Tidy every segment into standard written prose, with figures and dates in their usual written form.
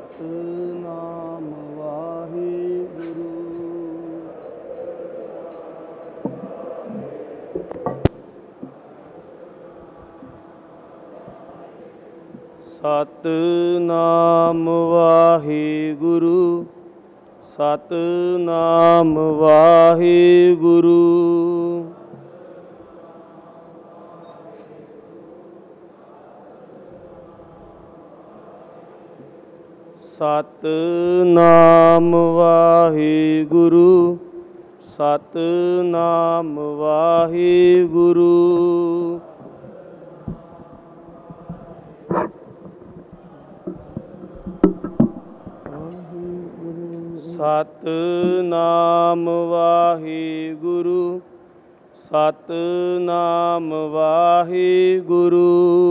ਸਤਿਨਾਮ ਵਾਹਿਗੁਰੂ। ਸਤਿਨਾਮ ਵਾਹਿਗੁਰੂ, ਸਤਿਨਾਮ ਵਾਹਿਗੁਰੂ। ਸਤਿਨਾਮ ਵਾਹਿਗੁਰੂ, ਸਤਿਨਾਮ ਵਾਹਿਗੁਰੂ। ਸਤਿਨਾਮ ਵਾਹਿਗੁਰੂ, ਸਤਿਨਾਮ ਵਾਹਿਗੁਰੂ।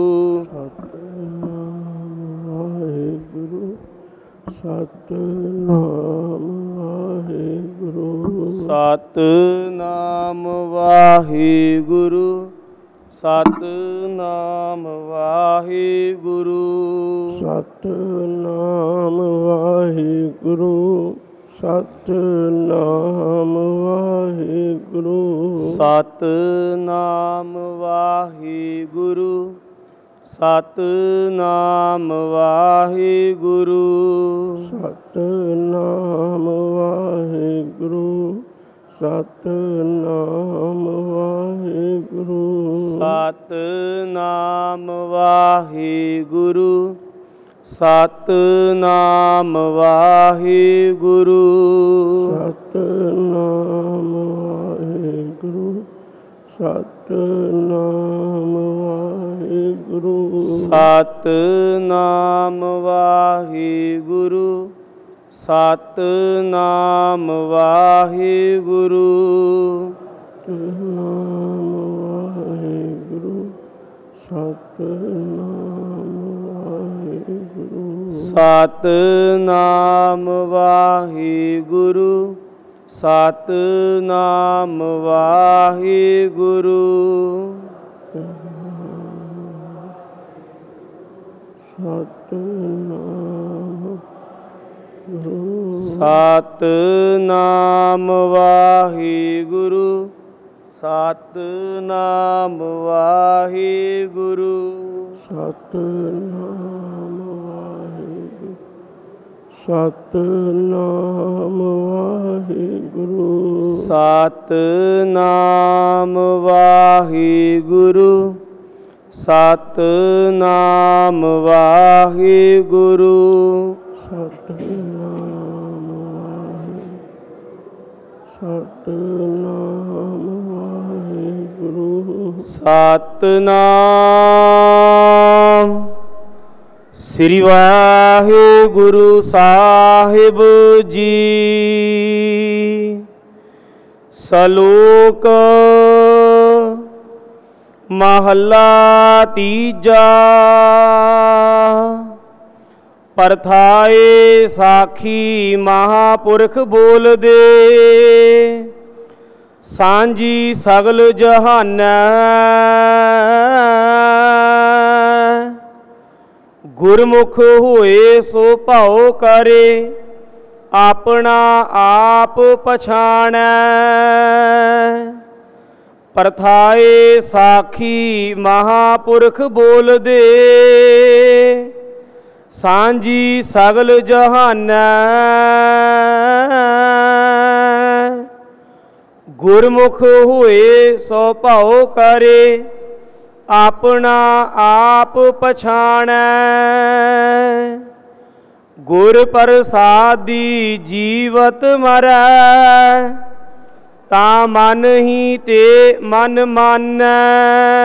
ਸਤਿਨਾਮ ਵਾਹਿਗੁਰੂ, ਸਤਿਨਾਮ ਵਾਹਿਗੁਰੂ, ਸਤਿਨਾਮ ਵਾਹਿਗੁਰੂ। ਸਤਿਨਾਮ ਵਾਹਿਗੁਰੂ, ਸਤਿਨਾਮ ਵਾਹਿਗੁਰੂ। ਸਤਿਨਾਮ ਵਾਹਿਗੁਰੂ, ਸਤਿਨਾਮ ਵਾਹਿਗੁਰੂ। ਸਤਿਨਾਮ ਵਾਹਿਗੁਰੂ, ਸਤਿਨਾਮ ਵਾਹਿਗੁਰੂ। ਸਤਿਨਾਮ ਵਾਹਿਗੁਰੂ, ਸਤਿਨਾਮ ਵਾਹਿਗੁਰੂ। ਸਤਿਨਾਮ ਵਾਹਿਗੁਰੂ, ਸਤਿਨਾਮ ਵਾਹਿਗੁਰੂ। ਸਤਿਨਾਮ ਵਾਹਿਗੁਰੂ, ਸਤਿਨਾਮ ਵਾਹਿਗੁਰੂ। ਸਤਿਨਾਮ ਵਾਹਿਗੁਰੂ, ਸਤਿਨਾਮ ਵਾਹਿਗੁਰੂ। ਸਤਿਨਾਮ ਵਾਹਿਗੁਰੂ, ਸਤਿਨਾਮ ਵਾਹਿਗੁਰੂ। ਸਤਿਨਾਮ ਵਾਹਿਗੁਰੂ, ਸਤਿਨਾਮ ਵਾਹਿਗੁਰੂ। ਸਤਿਨਾਮ ਵਾਹਿਗੁਰੂ, ਸਤਿਨਾਮ ਵਾਹਿਗੁਰੂ। ਸਤਿਨਾਮ ਵਾਹਿਗੁਰੂ, ਸਤਿਨਾਮ। ਸ੍ਰੀ ਵਾਹਿਗੁਰੂ ਸਾਹਿਬ ਜੀ। ਸ਼ਲੋਕ ਮਹੱਲਾ ਤੀਜਾ। ਪਰਥਾਏ ਸਾਖੀ ਮਹਾਂਪੁਰਖ ਬੋਲਦੇ, ਸਾਂਝੀ ਸਗਲ ਜਹਾਨੈ। ਗੁਰਮੁਖ ਹੋਏ ਸੋ ਭਾਉ ਕਰੇ, ਆਪਣਾ ਆਪ ਪਛਾਣੈ। ਪਰਥਾਏ ਸਾਖੀ ਮਹਾਂਪੁਰਖ ਬੋਲਦੇ, ਸਾਂਝੀ ਸਗਲ ਜਹਾਨੈ। ਗੁਰਮੁਖ ਹੋਏ ਸੋ ਭਾਉ ਕਰੇ, ਆਪਣਾ ਆਪ ਪਛਾਣੈ। ਗੁਰ ਪ੍ਰਸਾਦੀ ਜੀਵਤ ਮਰੈ, ਤਾਂ ਮਨ ਹੀ ਤੇ ਮਨ ਮਾਨੈ।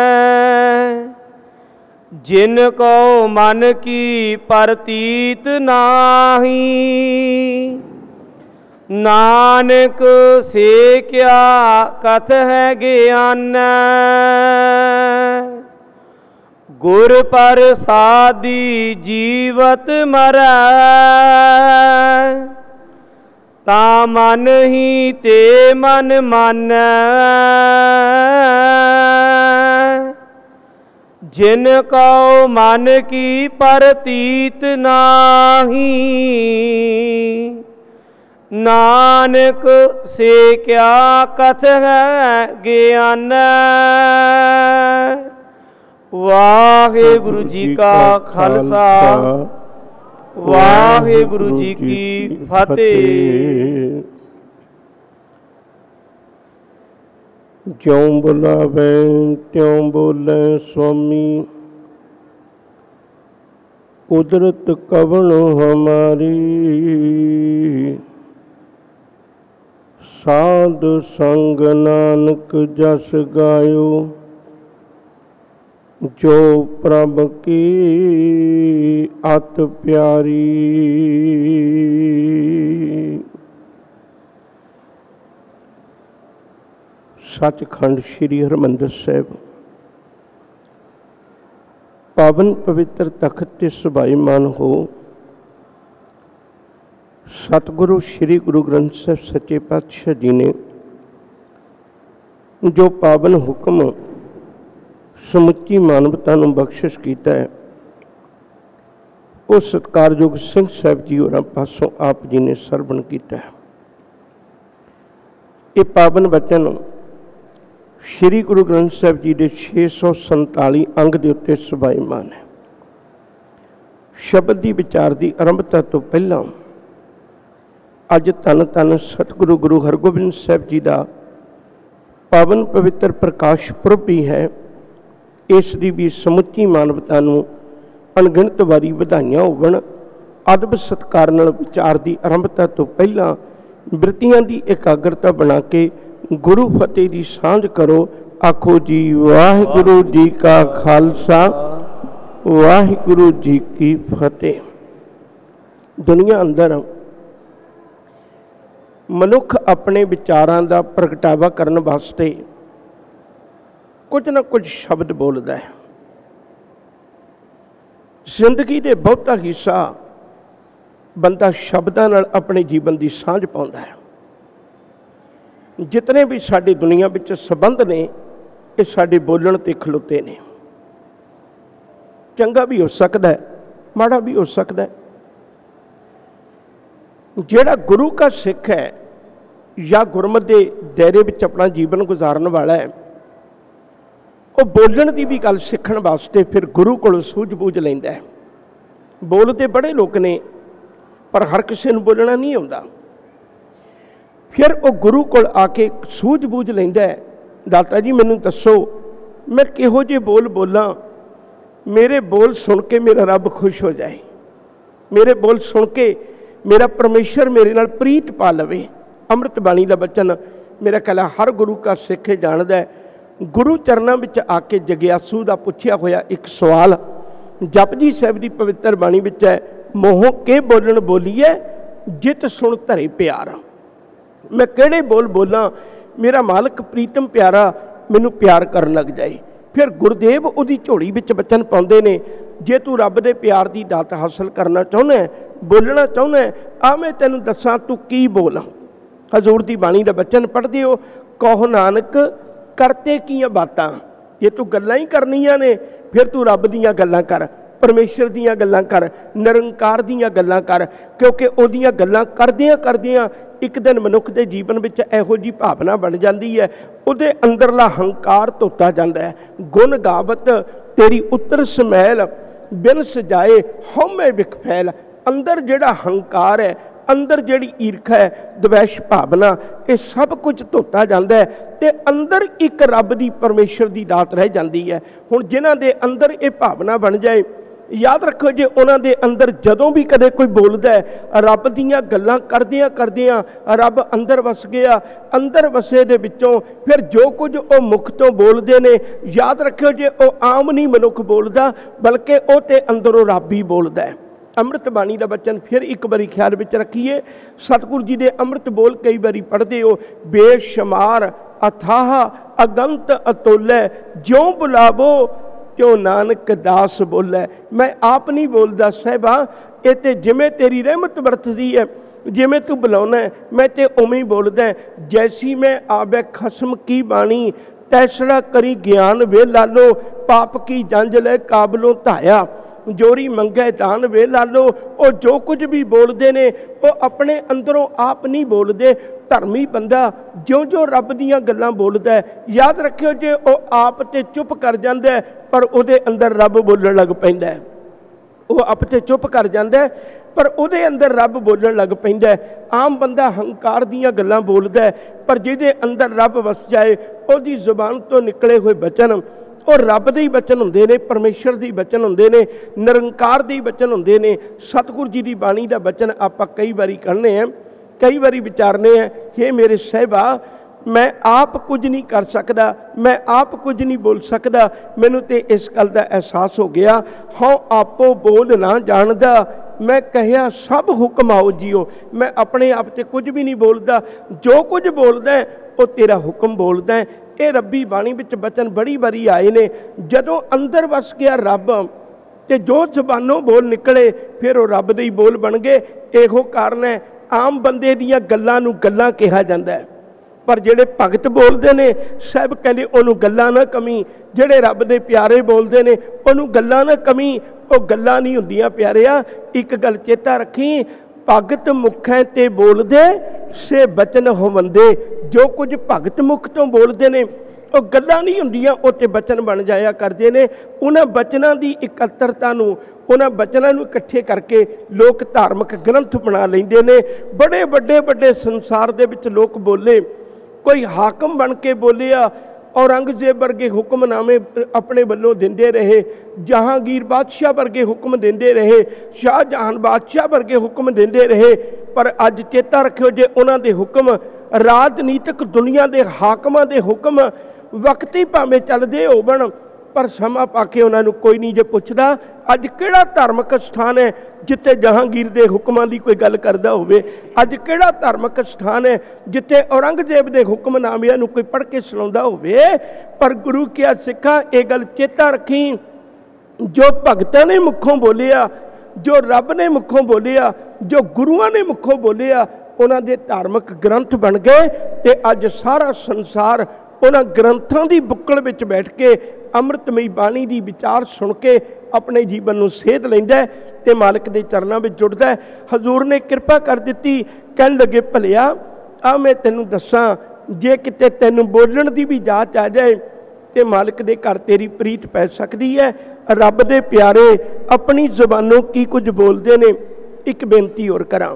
ਜਿਨ ਕੋ ਮਨ ਕੀ ਪ੍ਰਤੀਤ ਨਾਹੀ, ਨਾਨਕ ਸੇ ਕਿਆ ਕਥ ਹੈ ਗਿਆਨੈ। ਗੁਰ ਪ੍ਰਸਾਦੀ ਜੀਵਤ ਮਰੈ, ਤਾਂ ਮਨ ਹੀ ਤੇ ਮਨ ਮਾਨੈ। जिन कौ मन की परतीत नाही, नानक से क्या कथ है ज्ञान। वाहिगुरु जी का खालसा, वाहिगुरु जी की फतेह। ज्यों बुलावे त्यों बोले स्वामी, कुदरत कवन हमारी। साध संग नानक जस गायो, जो प्रभ की अत प्यारी। सचखंड श्री हरमंदिर साहिब पावन पवित्र तख्त ते सुभाईमान हो। सतगुरु श्री गुरु ग्रंथ साहिब सच्चे पातशाह जी ने जो पावन हुक्म समुची मानवता नूं बख्शिश कीता है, वो सत्कारयोग सिंह साहिब जी होरां पासों आप जी ने सरवण कीता है। ये पावन वचन श्री गुरु ग्रंथ साहिब जी के 647 अंग के उत्ते सुभाईमान है। शब्द की विचार की आरंभता तो पहला अज धन धन सतगुरु गुरु हरगोबिंद साहिब जी का पावन पवित्र प्रकाश पुरब भी है। इसकी भी समुची मानवता नूं अणगिणत वारी वधाइयां होवन। अदब सत्कार नाल विचार की आरंभता तो पहला बिरतियां की एकाग्रता बना के गुरु फतेह की सांझ करो। आखो जी वाहिगुरु जी का खालसा, वाहिगुरु जी की फतेह। दुनिया अंदर मनुख अपने विचारां दा प्रगटावा करने वास्ते कुछ ना कुछ शब्द बोलता है। जिंदगी के बहुता हिस्सा बंदा शब्दां नाल अपने जीवन की सांझ पाउंदा है। जितने भी साडी दुनिया विच संबंध ने, ये साडे बोलण ते खलोते ने। चंगा भी हो सकता है, माड़ा भी हो सकता है। जिहड़ा गुरु का सिख है या गुरमत के दायरे विच अपना जीवन गुजारन वाला है, वो बोलण की भी गल सीखण वास्ते फिर गुरु कोलों सूझ-बूझ लैंदा है। बोलते बड़े लोग ने, पर हर किसी नूं बोलना नहीं आउंदा। फिर वो गुरु कोल आके सूझ-बूझ लैंदा है, दाता जी मैनूं दसो मैं किहो जे बोल बोलां, मेरे बोल सुन के मेरा रब खुश हो जाए, मेरे बोल सुन के मेरा परमेश्वर मेरे नाल प्रीत पा लवे। अमृत बाणी का बचन मेरा कहला हर गुरु का सिख जानदा है। गुरु चरणों में आके जग्यासू का पुछया होया एक सवाल जपजी साहिब की पवित्र बाणी विच है, मोह के बोलन बोलीए जित सुन धरे प्यार। मैं किहड़े बोल बोलां मेरा मालक प्रीतम प्यारा मैनू प्यार करन लग जाए। फिर गुरुदेव उहदी झोली विच बचन पाउंदे ने, जे तू रब दे प्यार की दात हासिल करना चाहुंदा है, बोलना चाहुंदा है, आ मैं तैनूं दसां तू की बोल। हजूर की बाणी का बचन पढ़दे हो, कहो नानक करते कीआं बातां। जे तू गल्लां ही करनियां ने फिर तू रब दीआं गल्लां कर, परमेश्वर दीआं गल्लां कर, निरंकार दीआं गल्लां कर, क्योंकि उहदीआं गल्लां करदियां करदियां एक दिन मनुख के जीवन में इहो जी भावना बन जाती है, उहदे अंदरला हंकार धोता जाता है। गुण गावत तेरी उत्तर समैल, बिन सजाए हौमे विख फैल। अंदर जिहड़ा हंकार है, अंदर जिहड़ी ईर्खा है, द्वेष भावना, ये सब कुछ धोता जाता है ते अंदर एक रब की परमेश्वर की दात रह जाती है। हुण जिन्हां दे अंदर ये भावना बन जाए, याद रखो जे उन्हां दे अंदर जदों भी कदे कोई बोलदा है, रब दीआं गल्लां करदियां करदियां रब अंदर वस गया। अंदर वसे दे विचों फिर जो कुछ वो मुख तो बोलते ने, याद रखियो जे वो आम नहीं मनुख बोलदा, बल्कि वो ते अंदरों रब ही बोलदा है। अमृत बाणी का बचन फिर एक बारी ख्याल में रखिए। सतगुरु जी के अमृत बोल कई बारी पढ़ते हो, बेशुमार अथाह अगंत अतोलै, ज्यों बुलावो क्यों नानक दास बोलै। मैं आप नहीं बोलता साहिबा, ये तो जिमें तेरी रहमत बरतदी है, जिमें तू बुलाना है मैं तो उवें ही बोलदा। जैसी मैं आवे खसम की बाणी, तैसरा करी ज्ञान वे लालो, पाप की जंज ले काबलों धाया, जोरी मंगे दान वे लालो। और जो कुछ भी बोलते ने वो अपने अंदरों आप नहीं बोलते। धर्मी बंदा ज्यों ज्यों रब दीयां गल्लां बोलदा है, याद रखियो जे वो आप ते चुप कर जांदा है पर उहदे अंदर रब बोलण लग पैंदा है। वो आप ते चुप कर जांदा है पर उहदे अंदर रब बोलण लग पैंदा है। आम बंदा हंकार दीयां गल्लां बोलदा है पर जिहदे अंदर रब वस जाए उहदी जुबान तो निकले हुए बचन और रब दे ही बचन हुंदे ने, परमेश्वर दे बचन हुंदे ने, निरंकार दे बचन हुंदे ने। सतगुर जी की बाणी का बचन आपां कई बारी कहने हैं, कई बारी विचारने हैं कि मेरे साहिबा मैं आप कुछ नहीं कर सकता, मैं आप कुछ नहीं बोल सकता, मैनू तो इस गल का एहसास हो गया। हाँ आपो बोल ना जानदा, मैं कहा सब हुक्म आओ जियो। मैं अपने आप से कुछ भी नहीं बोलता, जो कुछ बोलदा है वो तेरा हुक्म बोलदा है। ये रब्बी बाणी विच बचन बड़ी बारी आए ने। जदों अंदर वस गया रब ते जो जबानों बोल निकले फिर वो रब दे ही बोल बन गए। इहो कारण है आम बंदे दीयां गल्लां नूं गल्लां कहा जांदा है, पर जिहड़े भगत बोलते ने साहब कहते उन्होंने गल्लां ना कमी। जिहड़े रब दे प्यारे बोलते ने उन्होंने गल्लां ना कमी, वो गल्लां नहीं हुंदियां प्यारिया। एक गल चेता रखी, भगत मुखें ते बोलदे से बचन होवंदे। जो कुछ भगत मुख तो बोलते ने वो गल्लां नहीं हुंदियां, वो ते बचन बन जाया करते ने। उन्हां बचनां दी इकत्तरता नूं, उन्हां बचनां नूं इकट्ठे करके लोग धार्मिक ग्रंथ बना लैंदे ने। बड़े वड्डे वड्डे संसार दे विच लोग बोले, कोई हाकम बन के बोलिया, औरंगजेब वर्गे हुक्मनामे अपने वल्लों देंदे रहे, जहांगीर बादशाह वर्गे हुक्म देंदे रहे, शाहजहां बादशाह वर्गे हुक्म देंदे रहे। पर अज चेता रखियो जे उन्हां दे हुक्म राजनीतिक दुनिया के हाकमां दे हुक्म वक्ती भावें चलदे होवन पर समा पाके उन्होंने कोई नहीं जे पुछदा। अज किहड़ा धार्मिक स्थान है जिथे जहांगीर के हुक्मां की कोई गल करदा होवे? अज किहड़ा धार्मिक स्थान है जिथे औरंगजेब के हुक्मनामिਆਂ नूं कोई पढ़ के सुणाउंदा होवे? पर गुरु क्या सिखा ये गल चेता रखी, जो भगतां ने मुखों बोलिया, जो रब ने मुखों बोलिया, जो गुरुआं ने मुखों बोलिया, उन्हां दे धार्मिक ग्रंथ बन गए। ते अज सारा संसार उन्हां ग्रंथां दी बुक्कल विच बैठ के अमृतमई बाणी दी विचार सुन के अपने जीवन नूं सेध लैंदा है ते मालिक दे चरनां विच जुड़दा है। हजूर ने किरपा कर दित्ती, कहण लगे भलिया आ मैं तैनूं दस्सां, जे किते तैनूं बोलण दी भी जाच आ जाए ते मालिक दे घर तेरी प्रीत पै सकदी है। रब दे प्यारे अपनी जुबानों की कुछ बोलते ने। एक बेनती होर करां,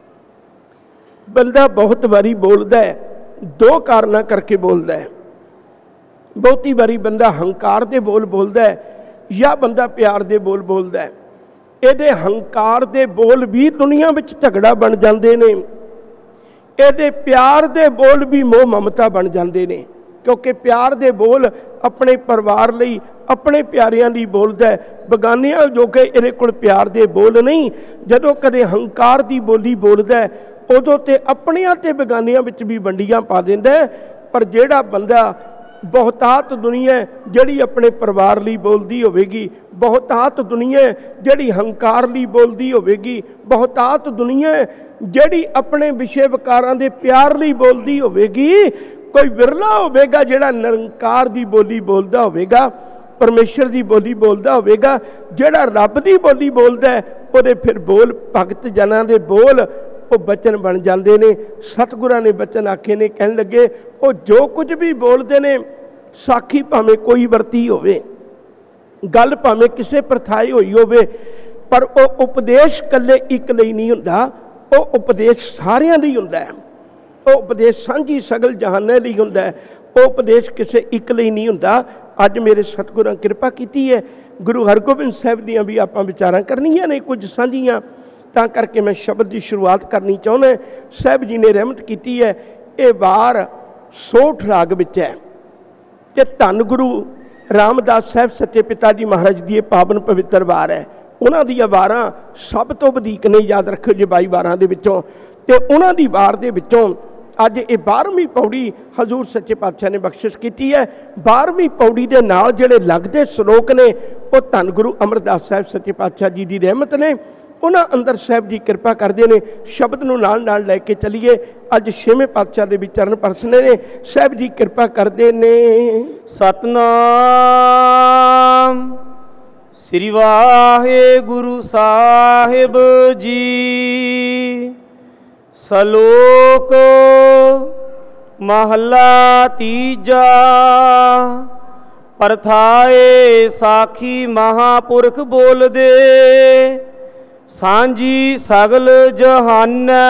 बंदा बहुत बारी बोलदा है, दो कारणों करके बोलता है। बहुती बारी बंदा हंकार दे बोल बोलता है या बंदा प्यार दे बोल बोलता है। ये हंकार दे बोल भी दुनिया में झगड़ा बन जाते हैं, ये प्यार दे बोल भी मोह ममता बन जाते हैं। क्योंकि प्यार दे बोल अपने परिवार लई, अपने प्यारियां लई बोलता है, बगानियां जो कि इहदे कोल प्यार दे बोल नहीं। जदों कदे हंकार दी बोली बोलता है उदों ते अपनियां ते बेगानियां विच भी वंडियां पा दिंदा है। पर जिहड़ा बंदा बहुतात दुनिया जिहड़ी अपने परिवार लई बोलदी होवेगी, बहुतात दुनिया जिहड़ी हंकार लई बोलदी होवेगी, बहुतात दुनिया जिहड़ी अपने विषय विकारां दे प्यार लई बोलदी होवेगी, कोई विरला होवेगा जिहड़ा निरंकार दी बोली बोलदा होवेगा, परमेश्वर दी बोली बोलदा होवेगा। जिहड़ा रब दी बोली बोलदा है उहदे फिर बोल भगत जनां दे बोल वो बचन बन जाते हैं। सतगुरां ने बचन आखे ने, कहन लगे वो जो कुछ भी बोलते हैं साखी भावें कोई वरती होवे, गल भावें किसे प्रथाई हुई होवे, पर वो उपदेश कल्ले एक लई नहीं हुंदा, वो उपदेश सारियां लई हुंदा है। वो उपदेश सांझी सगल जहाने लई हुंदा है, वो उपदेश किसे एक लई नहीं हुंदा। अज मेरे सतगुरां किरपा कीती है, गुरु हरगोबिंद साहिब दीयां भी आपां विचारां करनियां ने कुछ सांझियां, तां करके मैं शब्द की शुरुआत करनी चाहुंदा। साहब जी ने रहमत की है। ये वार सोठ राग विच है ते धन गुरु रामदास साहब सच्चे पिता जी महाराज की पावन पवित्र वार है। उन्हां दी वारां सब तो वधीक ने, याद रखियो जे 22 वारां दे विचों, ते उन्हां दी वार दे विचों अज ये 12वीं पौड़ी हजूर सच्चे पातशाह ने बख्शिश की है। 12वीं पौड़ी के नाल जिहड़े लगदे श्लोक ने वो धन गुरु अमरदास साहब सच्चे पातशाह जी की रहमत ने। ਉਹਨਾਂ ਅੰਦਰ ਸਾਹਿਬ ਜੀ ਕਿਰਪਾ ਕਰਦੇ ਨੇ। ਸ਼ਬਦ ਨੂੰ ਨਾਲ ਨਾਲ ਲੈ ਕੇ ਚੱਲੀਏ। ਅੱਜ 6ਵੇਂ ਪਾਤਸ਼ਾਹ ਦੇ ਵੀ ਚਰਨ ਪਰਸਨੇ ਨੇ। ਸਾਹਿਬ ਜੀ ਕਿਰਪਾ ਕਰਦੇ ਨੇ। ਸਤਨਾਮ ਸ੍ਰੀ ਵਾਹਿਗੁਰੂ ਸਾਹਿਬ ਜੀ। ਸ਼ਲੋਕ ਮਹੱਲਾ ਤੀਜਾ। ਪਰਥਾਏ ਸਾਖੀ ਮਹਾਪੁਰਖ ਬੋਲਦੇ, ਸਾਂਝੀ ਸਗਲ ਜਹਾਨੈ।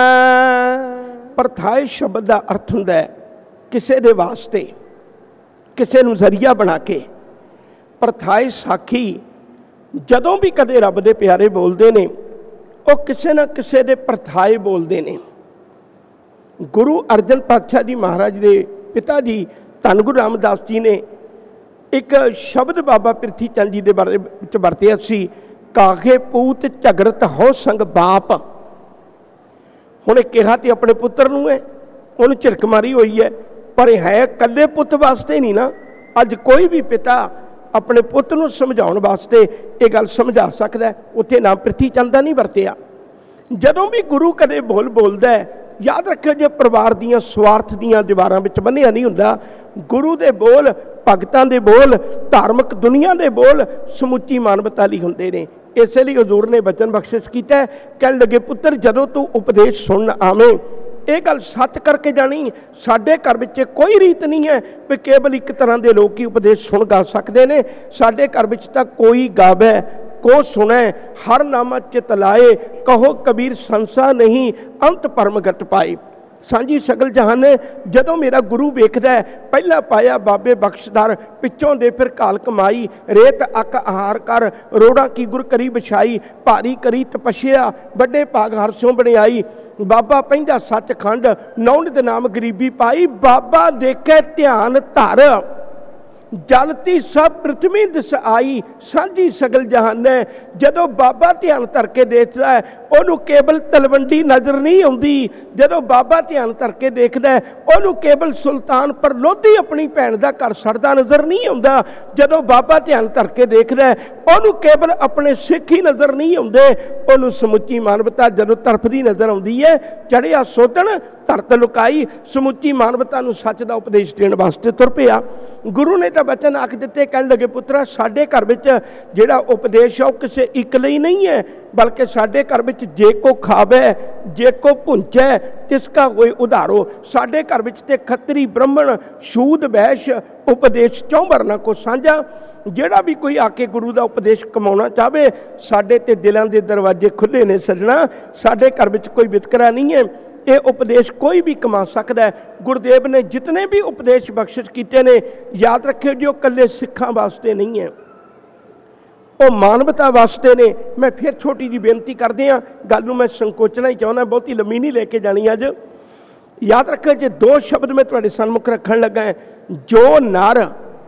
ਪਰਥਾਏ ਸ਼ਬਦ ਦਾ ਅਰਥ ਹੁੰਦਾ ਹੈ ਕਿਸੇ ਦੇ ਵਾਸਤੇ, ਕਿਸੇ ਨੂੰ ਜ਼ਰੀਆ ਬਣਾ ਕੇ। ਪਰਥਾਏ ਸਾਖੀ ਜਦੋਂ ਵੀ ਕਦੇ ਰੱਬ ਦੇ ਪਿਆਰੇ ਬੋਲਦੇ ਨੇ, ਉਹ ਕਿਸੇ ਨਾ ਕਿਸੇ ਦੇ ਪਰਥਾਏ ਬੋਲਦੇ ਨੇ। ਗੁਰੂ ਅਰਜਨ ਪਾਤਸ਼ਾਹ ਜੀ ਮਹਾਰਾਜ ਦੇ ਪਿਤਾ ਜੀ ਧੰਨ ਗੁਰੂ ਰਾਮਦਾਸ ਜੀ ਨੇ ਇੱਕ ਸ਼ਬਦ ਬਾਬਾ ਪ੍ਰਿਥੀ ਚੰਦ ਜੀ ਦੇ ਬਾਰੇ ਵਿੱਚ ਵਰਤਿਆ ਸੀ, ਕਾਗੇ ਪੂਤ ਝਗਰਤ ਹੋ ਸੰਗ ਬਾਪ। ਹੁਣ ਇਹ ਕਿਹਾ ਤੇ ਆਪਣੇ ਪੁੱਤਰ ਨੂੰ ਹੈ, ਉਹਨੂੰ ਝਿੜਕ ਮਾਰੀ ਹੋਈ ਹੈ, ਪਰ ਇਹ ਹੈ ਇਕੱਲੇ ਪੁੱਤ ਵਾਸਤੇ ਨਹੀਂ ਨਾ। ਅੱਜ ਕੋਈ ਵੀ ਪਿਤਾ ਆਪਣੇ ਪੁੱਤ ਨੂੰ ਸਮਝਾਉਣ ਵਾਸਤੇ ਇਹ ਗੱਲ ਸਮਝਾ ਸਕਦਾ। ਉੱਥੇ ਨਾਮ ਪ੍ਰਿਥੀ ਚੰਦ ਦਾ ਨਹੀਂ ਵਰਤਿਆ। ਜਦੋਂ ਵੀ ਗੁਰੂ ਕਦੇ ਬੋਲਦਾ ਹੈ, ਯਾਦ ਰੱਖਿਓ ਜੇ ਪਰਿਵਾਰ ਦੀਆਂ ਸਵਾਰਥ ਦੀਆਂ ਦੀਵਾਰਾਂ ਵਿੱਚ ਬੰਨ੍ਹਿਆ ਨਹੀਂ ਹੁੰਦਾ। ਗੁਰੂ ਦੇ ਬੋਲ, ਭਗਤਾਂ ਦੇ ਬੋਲ, ਧਾਰਮਿਕ ਦੁਨੀਆ ਦੇ ਬੋਲ ਸਮੁੱਚੀ ਮਾਨਵਤਾ ਲਈ ਹੁੰਦੇ ਨੇ। ਇਸੇ ਲਈ ਹਜ਼ੂਰ ਨੇ ਬਚਨ ਬਖਸ਼ਿਸ਼ ਕੀਤਾ, ਕਹਿਣ ਲੱਗੇ ਪੁੱਤਰ ਜਦੋਂ ਤੂੰ ਉਪਦੇਸ਼ ਸੁਣਨ ਆਵੇਂ ਇਹ ਗੱਲ ਸੱਚ ਕਰਕੇ ਜਾਣੀ। ਸਾਡੇ ਘਰ ਵਿੱਚ ਕੋਈ ਰੀਤ ਨਹੀਂ ਹੈ ਵੀ ਕੇਵਲ ਇੱਕ ਤਰ੍ਹਾਂ ਦੇ ਲੋਕ ਹੀ ਉਪਦੇਸ਼ ਸੁਣ ਗਾ ਸਕਦੇ ਨੇ। ਸਾਡੇ ਘਰ ਵਿੱਚ ਤਾਂ ਕੋਈ ਗਾਵੇ ਕੋ ਸੁਣੈ, ਹਰ ਨਾਮਾ ਚਿਤ ਲਾਏ, ਕਹੋ ਕਬੀਰ ਸੰਸਾ ਨਹੀਂ, ਅੰਤ ਪਰਮਗਤ ਪਾਏ। ਸਾਂਝੀ ਸਗਲ ਜਹਾਨ। ਜਦੋਂ ਮੇਰਾ ਗੁਰੂ ਵੇਖਦਾ ਪਹਿਲਾਂ ਪਾਇਆ ਬਾਬੇ ਬਖਸ਼ਦਾਰ, ਪਿੱਛੋਂ ਦੇ ਫਿਰ ਕਾਲ ਕਮਾਈ, ਰੇਤ ਅੱਕ ਆਹਾਰ ਕਰ, ਰੋੜਾ ਕੀ ਗੁਰ ਕਰੀ ਵਿਛਾਈ, ਭਾਰੀ ਕਰੀ ਤਪੱਸਿਆ, ਵੱਡੇ ਭਾਗ ਹਰਸੋਂ ਬਣਾਈ। ਬਾਬਾ ਪੈਂਦਾ ਸੱਚਖੰਡ, ਨੌਨਿਤ ਨਾਮ ਗਰੀਬੀ ਪਾਈ। ਬਾਬਾ ਦੇਖੇ ਧਿਆਨ ਧਰ, ਜਲਤੀ ਸਭ ਪ੍ਰਥਮੀ ਦਿਸ ਆਈ। ਸਾਂਝੀ ਸਗਲ ਜਹਾਨੈ। ਜਦੋਂ ਬਾਬਾ ਧਿਆਨ ਧਰ ਕੇ ਦੇਖਦਾ ਹੈ, ਉਹਨੂੰ ਕੇਵਲ ਤਲਵੰਡੀ ਨਜ਼ਰ ਨਹੀਂ ਆਉਂਦੀ। ਜਦੋਂ ਬਾਬਾ ਧਿਆਨ ਧਰ ਕੇ ਦੇਖਦਾ, ਉਹਨੂੰ ਕੇਵਲ ਸੁਲਤਾਨਪੁਰ ਲੋਧੀ ਆਪਣੀ ਭੈਣ ਦਾ ਘਰ ਸੜਦਾ ਨਜ਼ਰ ਨਹੀਂ ਆਉਂਦਾ। ਜਦੋਂ ਬਾਬਾ ਧਿਆਨ ਧਰ ਕੇ ਦੇਖਦਾ, ਉਹਨੂੰ ਕੇਵਲ ਆਪਣੇ ਸਿੱਖ ਹੀ ਨਜ਼ਰ ਨਹੀਂ ਆਉਂਦੇ, ਉਹਨੂੰ ਸਮੁੱਚੀ ਮਾਨਵਤਾ ਜਦੋਂ ਤਰਫਦੀ ਨਜ਼ਰ ਆਉਂਦੀ ਹੈ। ਚੜ੍ਹਿਆ ਸੋਧਣ ਧਰਤ ਲੁਕਾਈ, ਸਮੁੱਚੀ ਮਾਨਵਤਾ ਨੂੰ ਸੱਚ ਦਾ ਉਪਦੇਸ਼ ਦੇਣ ਵਾਸਤੇ ਤੁਰ ਪਿਆ। ਗੁਰੂ ਨੇ ਤਾਂ ਬਚਨ ਆਖ ਦਿੱਤੇ, ਕਹਿਣ ਲੱਗੇ ਪੁੱਤਰਾ ਸਾਡੇ ਘਰ ਵਿੱਚ ਜਿਹੜਾ ਉਪਦੇਸ਼ ਹੈ ਉਹ ਕਿਸੇ ਇੱਕ ਲਈ ਨਹੀਂ ਹੈ, ਬਲਕਿ ਸਾਡੇ ਘਰ ਵਿੱਚ ਜੇ ਕੋ ਖਾਵੇ ਜੇ ਕੋ ਭੁੰਚੈ ਤਿਸ ਕਾ ਕੋਈ ਉਧਾਰੋ। ਸਾਡੇ ਘਰ ਵਿੱਚ ਤੇ ਖੱਤਰੀ ਬ੍ਰਾਹਮਣ ਸ਼ੂਦ ਵੈਸ਼ ਉਪਦੇਸ਼ ਚੌਂਬਰ ਨਾ ਕੋ ਸਾਂਝਾ। ਜਿਹੜਾ ਵੀ ਕੋਈ ਆ ਕੇ ਗੁਰੂ ਦਾ ਉਪਦੇਸ਼ ਕਮਾਉਣਾ ਚਾਹਵੇ, ਸਾਡੇ ਤੇ ਦਿਲਾਂ ਦੇ ਦਰਵਾਜ਼ੇ ਖੁੱਲ੍ਹੇ ਨੇ ਸੱਜਣਾ। ਸਾਡੇ ਘਰ ਵਿੱਚ ਕੋਈ ਵਿਤਕਰਾ ਨਹੀਂ ਹੈ। ਇਹ ਉਪਦੇਸ਼ ਕੋਈ ਵੀ ਕਮਾ ਸਕਦਾ ਹੈ। ਗੁਰਦੇਵ ਨੇ ਜਿਤਨੇ ਵੀ ਉਪਦੇਸ਼ ਬਖਸ਼ਿਸ਼ ਕੀਤੇ ਨੇ, ਯਾਦ ਰੱਖਿਓ ਜੀ ਉਹ ਇਕੱਲੇ ਸਿੱਖਾਂ ਵਾਸਤੇ ਨਹੀਂ ਹੈ, ਉਹ ਮਾਨਵਤਾ ਵਾਸਤੇ ਨੇ। ਮੈਂ ਫਿਰ ਛੋਟੀ ਜਿਹੀ ਬੇਨਤੀ ਕਰਦੇ ਹਾਂ, ਗੱਲ ਨੂੰ ਮੈਂ ਸੰਕੋਚਣਾ ਹੀ ਚਾਹੁੰਦਾ, ਬਹੁਤੀ ਲੰਮੀ ਨਹੀਂ ਲੈ ਕੇ ਜਾਣੀ ਅੱਜ। ਯਾਦ ਰੱਖਿਓ ਜੇ ਦੋ ਸ਼ਬਦ ਮੈਂ ਤੁਹਾਡੇ ਸਨਮੁਖ ਰੱਖਣ ਲੱਗਾ ਹੈ, ਜੋ ਨਰ।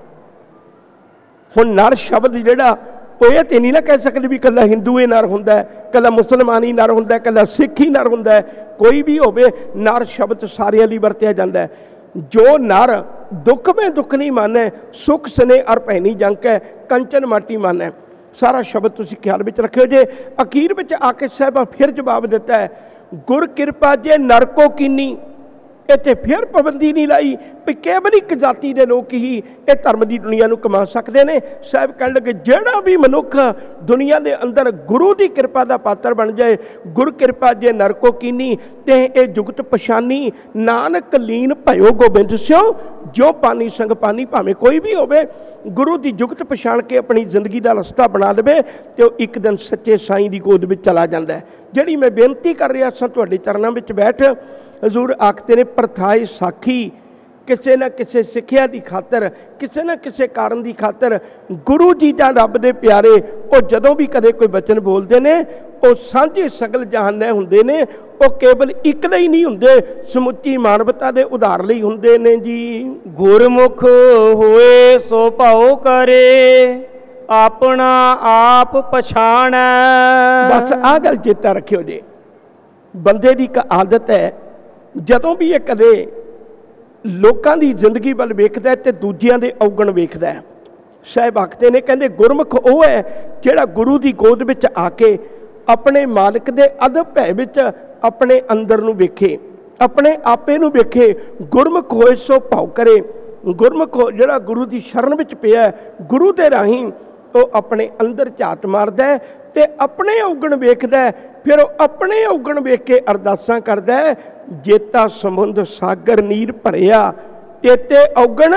ਹੁਣ ਨਰ ਸ਼ਬਦ ਜਿਹੜਾ ਉਹ ਇਹ ਤੇ ਨਹੀਂ ਨਾ ਕਹਿ ਸਕਦੇ ਵੀ ਇਕੱਲਾ ਹਿੰਦੂ ਹੀ ਨਰ ਹੁੰਦਾ, ਇਕੱਲਾ ਮੁਸਲਮਾਨ ਹੀ ਨਰ ਹੁੰਦਾ, ਇਕੱਲਾ ਸਿੱਖ ਹੀ ਨਰ ਹੁੰਦਾ। ਕੋਈ ਵੀ ਹੋਵੇ, ਨਰ ਸ਼ਬਦ ਸਾਰਿਆਂ ਲਈ ਵਰਤਿਆ ਜਾਂਦਾ। ਜੋ ਨਰ ਦੁੱਖ ਮੈਂ ਦੁੱਖ ਨਹੀਂ ਮਾਨੈ, ਸੁਖ ਸਨੇ ਅਰ ਭੈਣੀ ਜੰਕੈ, ਕੰਚਨ ਮਾਟੀ ਮਾਨੈ। ਸਾਰਾ ਸ਼ਬਦ ਤੁਸੀਂ ਖਿਆਲ ਵਿੱਚ ਰੱਖਿਓ ਜੇ। ਅਖੀਰ ਵਿੱਚ ਆ ਕੇ ਸਾਹਿਬਾਂ ਫਿਰ ਜਵਾਬ ਦਿੱਤਾ ਹੈ, ਗੁਰ ਕਿਰਪਾ ਜੇ ਨਰ ਕੋ ਕੀਨੀ। ਇੱਥੇ ਫਿਰ ਪਾਬੰਦੀ ਨਹੀਂ ਲਾਈ ਵੀ ਕੇਵਲ ਇੱਕ ਜਾਤੀ ਦੇ ਲੋਕ ਹੀ ਇਹ ਧਰਮ ਦੀ ਦੁਨੀਆ ਨੂੰ ਕਮਾ ਸਕਦੇ ਨੇ। ਸਾਹਿਬ ਕਹਿਣ ਲੱਗੇ ਜਿਹੜਾ ਵੀ ਮਨੁੱਖ ਦੁਨੀਆ ਦੇ ਅੰਦਰ ਗੁਰੂ ਦੀ ਕਿਰਪਾ ਦਾ ਪਾਤਰ ਬਣ ਜਾਏ, ਗੁਰ ਕਿਰਪਾ ਜੇ ਨਰ ਕੋ ਕੀਨੀ ਤੇ ਇਹ ਜੁਗਤ ਪਛਾਨੀ, ਨਾਨਕ ਲੀਨ ਭਇਓ ਗੋਬਿੰਦ ਸਿਓ, ਜੋ ਪਾਣੀ ਸੰਗ ਪਾਣੀ। ਭਾਵੇਂ ਕੋਈ ਵੀ ਹੋਵੇ, ਗੁਰੂ ਦੀ ਜੁਗਤ ਪਛਾਣ ਕੇ ਆਪਣੀ ਜ਼ਿੰਦਗੀ ਦਾ ਰਸਤਾ ਬਣਾ ਲਵੇ ਤੇ ਉਹ ਇੱਕ ਦਿਨ ਸੱਚੇ ਸਾਈਂ ਦੀ ਗੋਦ ਵਿੱਚ ਚਲਾ ਜਾਂਦਾ ਹੈ। ਜਿਹੜੀ ਮੈਂ ਬੇਨਤੀ ਕਰ ਰਿਹਾ ਸਾਂ ਤੁਹਾਡੇ ਚਰਨਾਂ ਵਿੱਚ ਬੈਠ, ਹਜ਼ੂਰ ਆਖਦੇ ਨੇ ਪਰਥਾਏ ਸਾਖੀ। ਕਿਸੇ ਨਾ ਕਿਸੇ ਸਿੱਖਿਆ ਦੀ ਖਾਤਰ, ਕਿਸੇ ਨਾ ਕਿਸੇ ਕਾਰਨ ਦੀ ਖਾਤਰ ਗੁਰੂ ਜੀ ਜਾਂ ਰੱਬ ਦੇ ਪਿਆਰੇ ਉਹ ਜਦੋਂ ਵੀ ਕਦੇ ਕੋਈ ਬਚਨ ਬੋਲਦੇ ਨੇ, ਉਹ ਸਾਂਝੇ ਸਗਲ ਜਹਾਨੇ ਹੁੰਦੇ ਨੇ। ਉਹ ਕੇਵਲ ਇੱਕ ਲਈ ਨਹੀਂ ਹੁੰਦੇ, ਸਮੁੱਚੀ ਮਾਨਵਤਾ ਦੇ ਉਧਾਰ ਲਈ ਹੁੰਦੇ ਨੇ ਜੀ। ਗੁਰਮੁਖ ਹੋਏ ਸੋ ਭਾਉ ਕਰੇ, ਆਪਣਾ ਆਪ ਪਛਾਣੈ। ਬਸ ਆਹ ਗੱਲ ਚੇਤਾ ਰੱਖਿਓ ਜੀ। ਬੰਦੇ ਦੀ ਇੱਕ ਆਦਤ ਹੈ, ਜਦੋਂ ਵੀ ਇਹ ਕਦੇ ਲੋਕਾਂ ਦੀ ਜ਼ਿੰਦਗੀ ਵੱਲ ਵੇਖਦਾ ਤੇ ਦੂਜਿਆਂ ਦੇ ਔਗਣ ਵੇਖਦਾ। ਸਾਹਿਬ ਆਖਦੇ ਨੇ, ਕਹਿੰਦੇ ਗੁਰਮੁਖ ਉਹ ਹੈ ਜਿਹੜਾ ਗੁਰੂ ਦੀ ਗੋਦ ਵਿੱਚ ਆ ਕੇ अपने मालिक दे अदब भै विच अपने अंदर नूं वेखे, अपने आपे नूं वेखे। गुरमुख होए सो भाव करे। गुरमुख जिहड़ा गुरु की शरण विच पिया, गुरु दे राहीं ਉਹ अपने अंदर झात मारदा है ते अपने औगण वेखदा है। फिर वो अपने औगण वेख के अरदासां करदा है, जेता समुंद सागर नीर भरिया तेते औगण।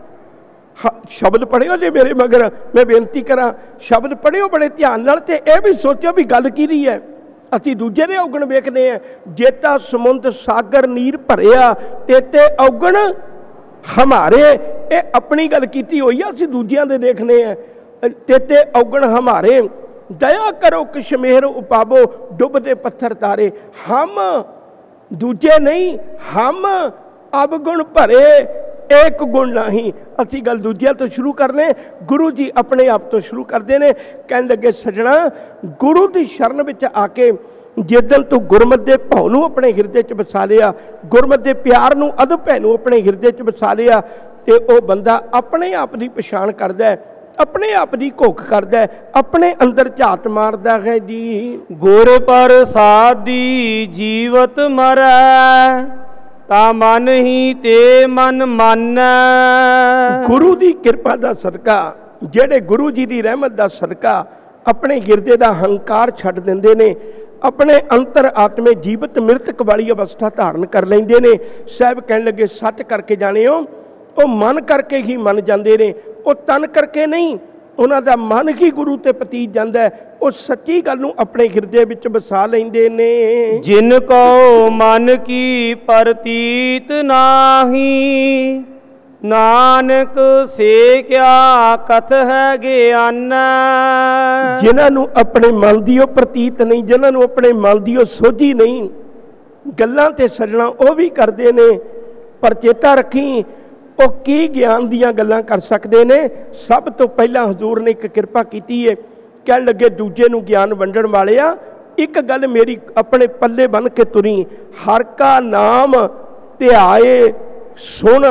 शब्द पढ़ियो जे मेरे मगर, मैं बेनती करा शब्द पढ़ियो बड़े ध्यान नाल ते यह भी सोचो भी गल की रही है। असीं दूजे दे औगण वेखदे हैं, जेता समुंद सागर नीर भरिया तेते औगण हमारे। ये अपनी गल कीती होई है, असीं दूजियां दे देखने हैं। तेते औगण हमारे, दया करो कश्मीर उपावो डुबदे पत्थर तारे। हम दूजे नहीं, हम अवगुण भरे एक गुण नहीं। असी गल दूजिया तो शुरू करने, गुरु जी अपने आप तो शुरू करते हैं। कहने लगे सजना गुरु की शरण में आके जिदन तू गुरमत के भाव नूं अपने हिरदे च बसा लिया, गुरमत के प्यार नूं अदब भै नूं अपने हिरदे च बसा लिया, तो वह बंदा अपने आप की पछाण करदा है, अपने आप की घुख करदा है, अपने अंदर झात मारदा है जी। गुर प्रसादी जीवत मरै ता मन ही ते मन मानै। गुरु की किरपा का सदका, जेड़े गुरु जी की रहमत का सदका अपने हिरदे का हंकार छड्ड दिंदे ने, अपने अंतर आत्मे जीवित मृतक वाली अवस्था धारण कर लेंदे ने। साहब कहने लगे सच करके जाने हो, वो मन करके ही मन जाते ने, वो तन करके नहीं। उन्हां दा मन ही गुरु ते पतीत जांदा है, वो सच्ची गल नूं अपने हिरदे विच बसा लैंदे ने। जिन को मन की प्रतीत नाही, नानक से क्या कथ है ज्ञान। जिन्हां नूं अपने मन दी प्रतीत नहीं, जिन्हां नूं अपने मन दी सोझी नहीं, गल्लां ते सजना वो भी करदे ने, पर चेता रखी वो की ज्ञान दियां गल्लां कर सकते ने। सब तो पहला हजूर ने एक कृपा की है, कहन लगे दूजे नूं ज्ञान वंडण वालिया एक गल मेरी अपने पल्ले बन के तुरी, हर का नाम ध्याए सुन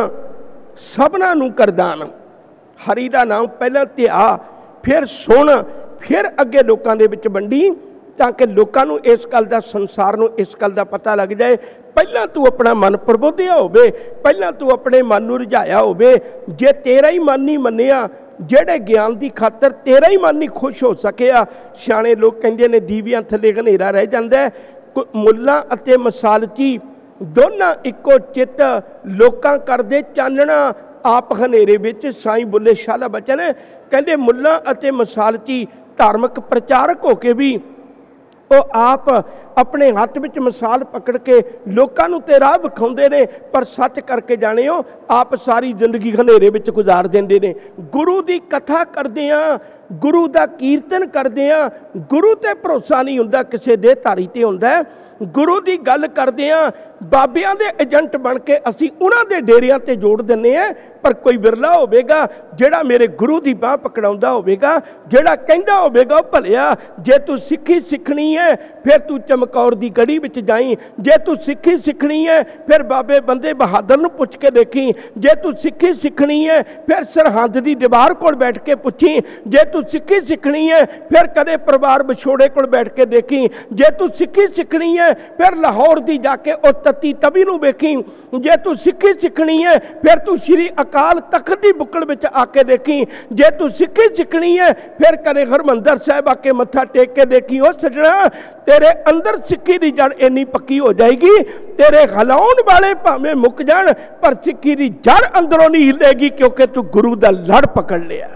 सबना नूं करदान। हरि का नाम पहला ध्या, फिर सुन, फिर अगे लोकां दे विच वंडी, ताकि लोकां नूं इस गल का, संसार नूं इस गल का पता लग जाए। पहला तू अपना मन प्रबोधिया होवे, पहला तू अपने मन नूं रिझाया होवे। जे तेरा ही मन नहीं मन्निया, जेड़े ज्ञान की खातर तेरा ही मन नहीं खुश हो सकिया। सियाणे लोग कहंदे ने दीवियां थले हनेरा रह जांदा है। मुल्ला अते मसालची दोनों इक्को चित, लोकां करदे चानना आप हनेरे विच। साईं बुल्ले शाह दा बचन है, कहंदे मुल्ला अते मसालची धार्मिक प्रचारक होके भी वो आप अपने हाथ में मिसाल पकड़ के लोगों को तो राह विखाउंदे ने, पर सच करके जाने हो आप सारी जिंदगी हनेरे में गुजार देंदे ने। गुरु की कथा करदे आ, गुरु का कीर्तन करदे आ, गुरु ते भरोसा नहीं हुंदा, किसी दे धारी ते हुंदा है। गुरु की गल करदे आ, बाबियां दे एजेंट बन के असी उन्हां दे डेरियां ते जोड़ दिंदे आ, पर कोई विरला होवेगा जिहड़ा मेरे गुरु की बाह पकड़ाउंदा होवेगा, जिहड़ा कहंदा होवेगा भलिया जे तू सिੱਖੀ सिखनी है फिर तू चमकौर की गढ़ी विच जाई, जे तू सिੱਖੀ सिखनी है फिर बाबे बंदे बहादुर नूं पुछ के देखी, जे तू सिੱਖੀ सिखनी है फिर सरहद की दीवार कोल बैठ के पुछी, जे तू सिੱਖੀ सिखनी है फिर कदे परिवार विछोड़े कोल बैठ के देखी, जे तू सिੱਖੀ सिखनी है फिर लाहौर की जाके उह तत्ती तवी नूं वेखी, जे तू सिੱਖੀ सिखनी है फिर तू श्री अकाल तख्त की बुक्कड़ विच आके देखी, जे तू सिੱਖੀ सिखनी है फिर कदे हरमंदर साहिब आके मत्था टेक के देखी। ओ सजना तेरे अंदर सिੱਖੀ की जड़ इन्नी पक्की हो जाएगी, तेरे हिलाउण वाले भावें मुक जाण पर सिੱਖੀ की जड़ अंदरों नहीं हिलेगी, क्योंकि तू गुरु का लड़ पकड़ लिया।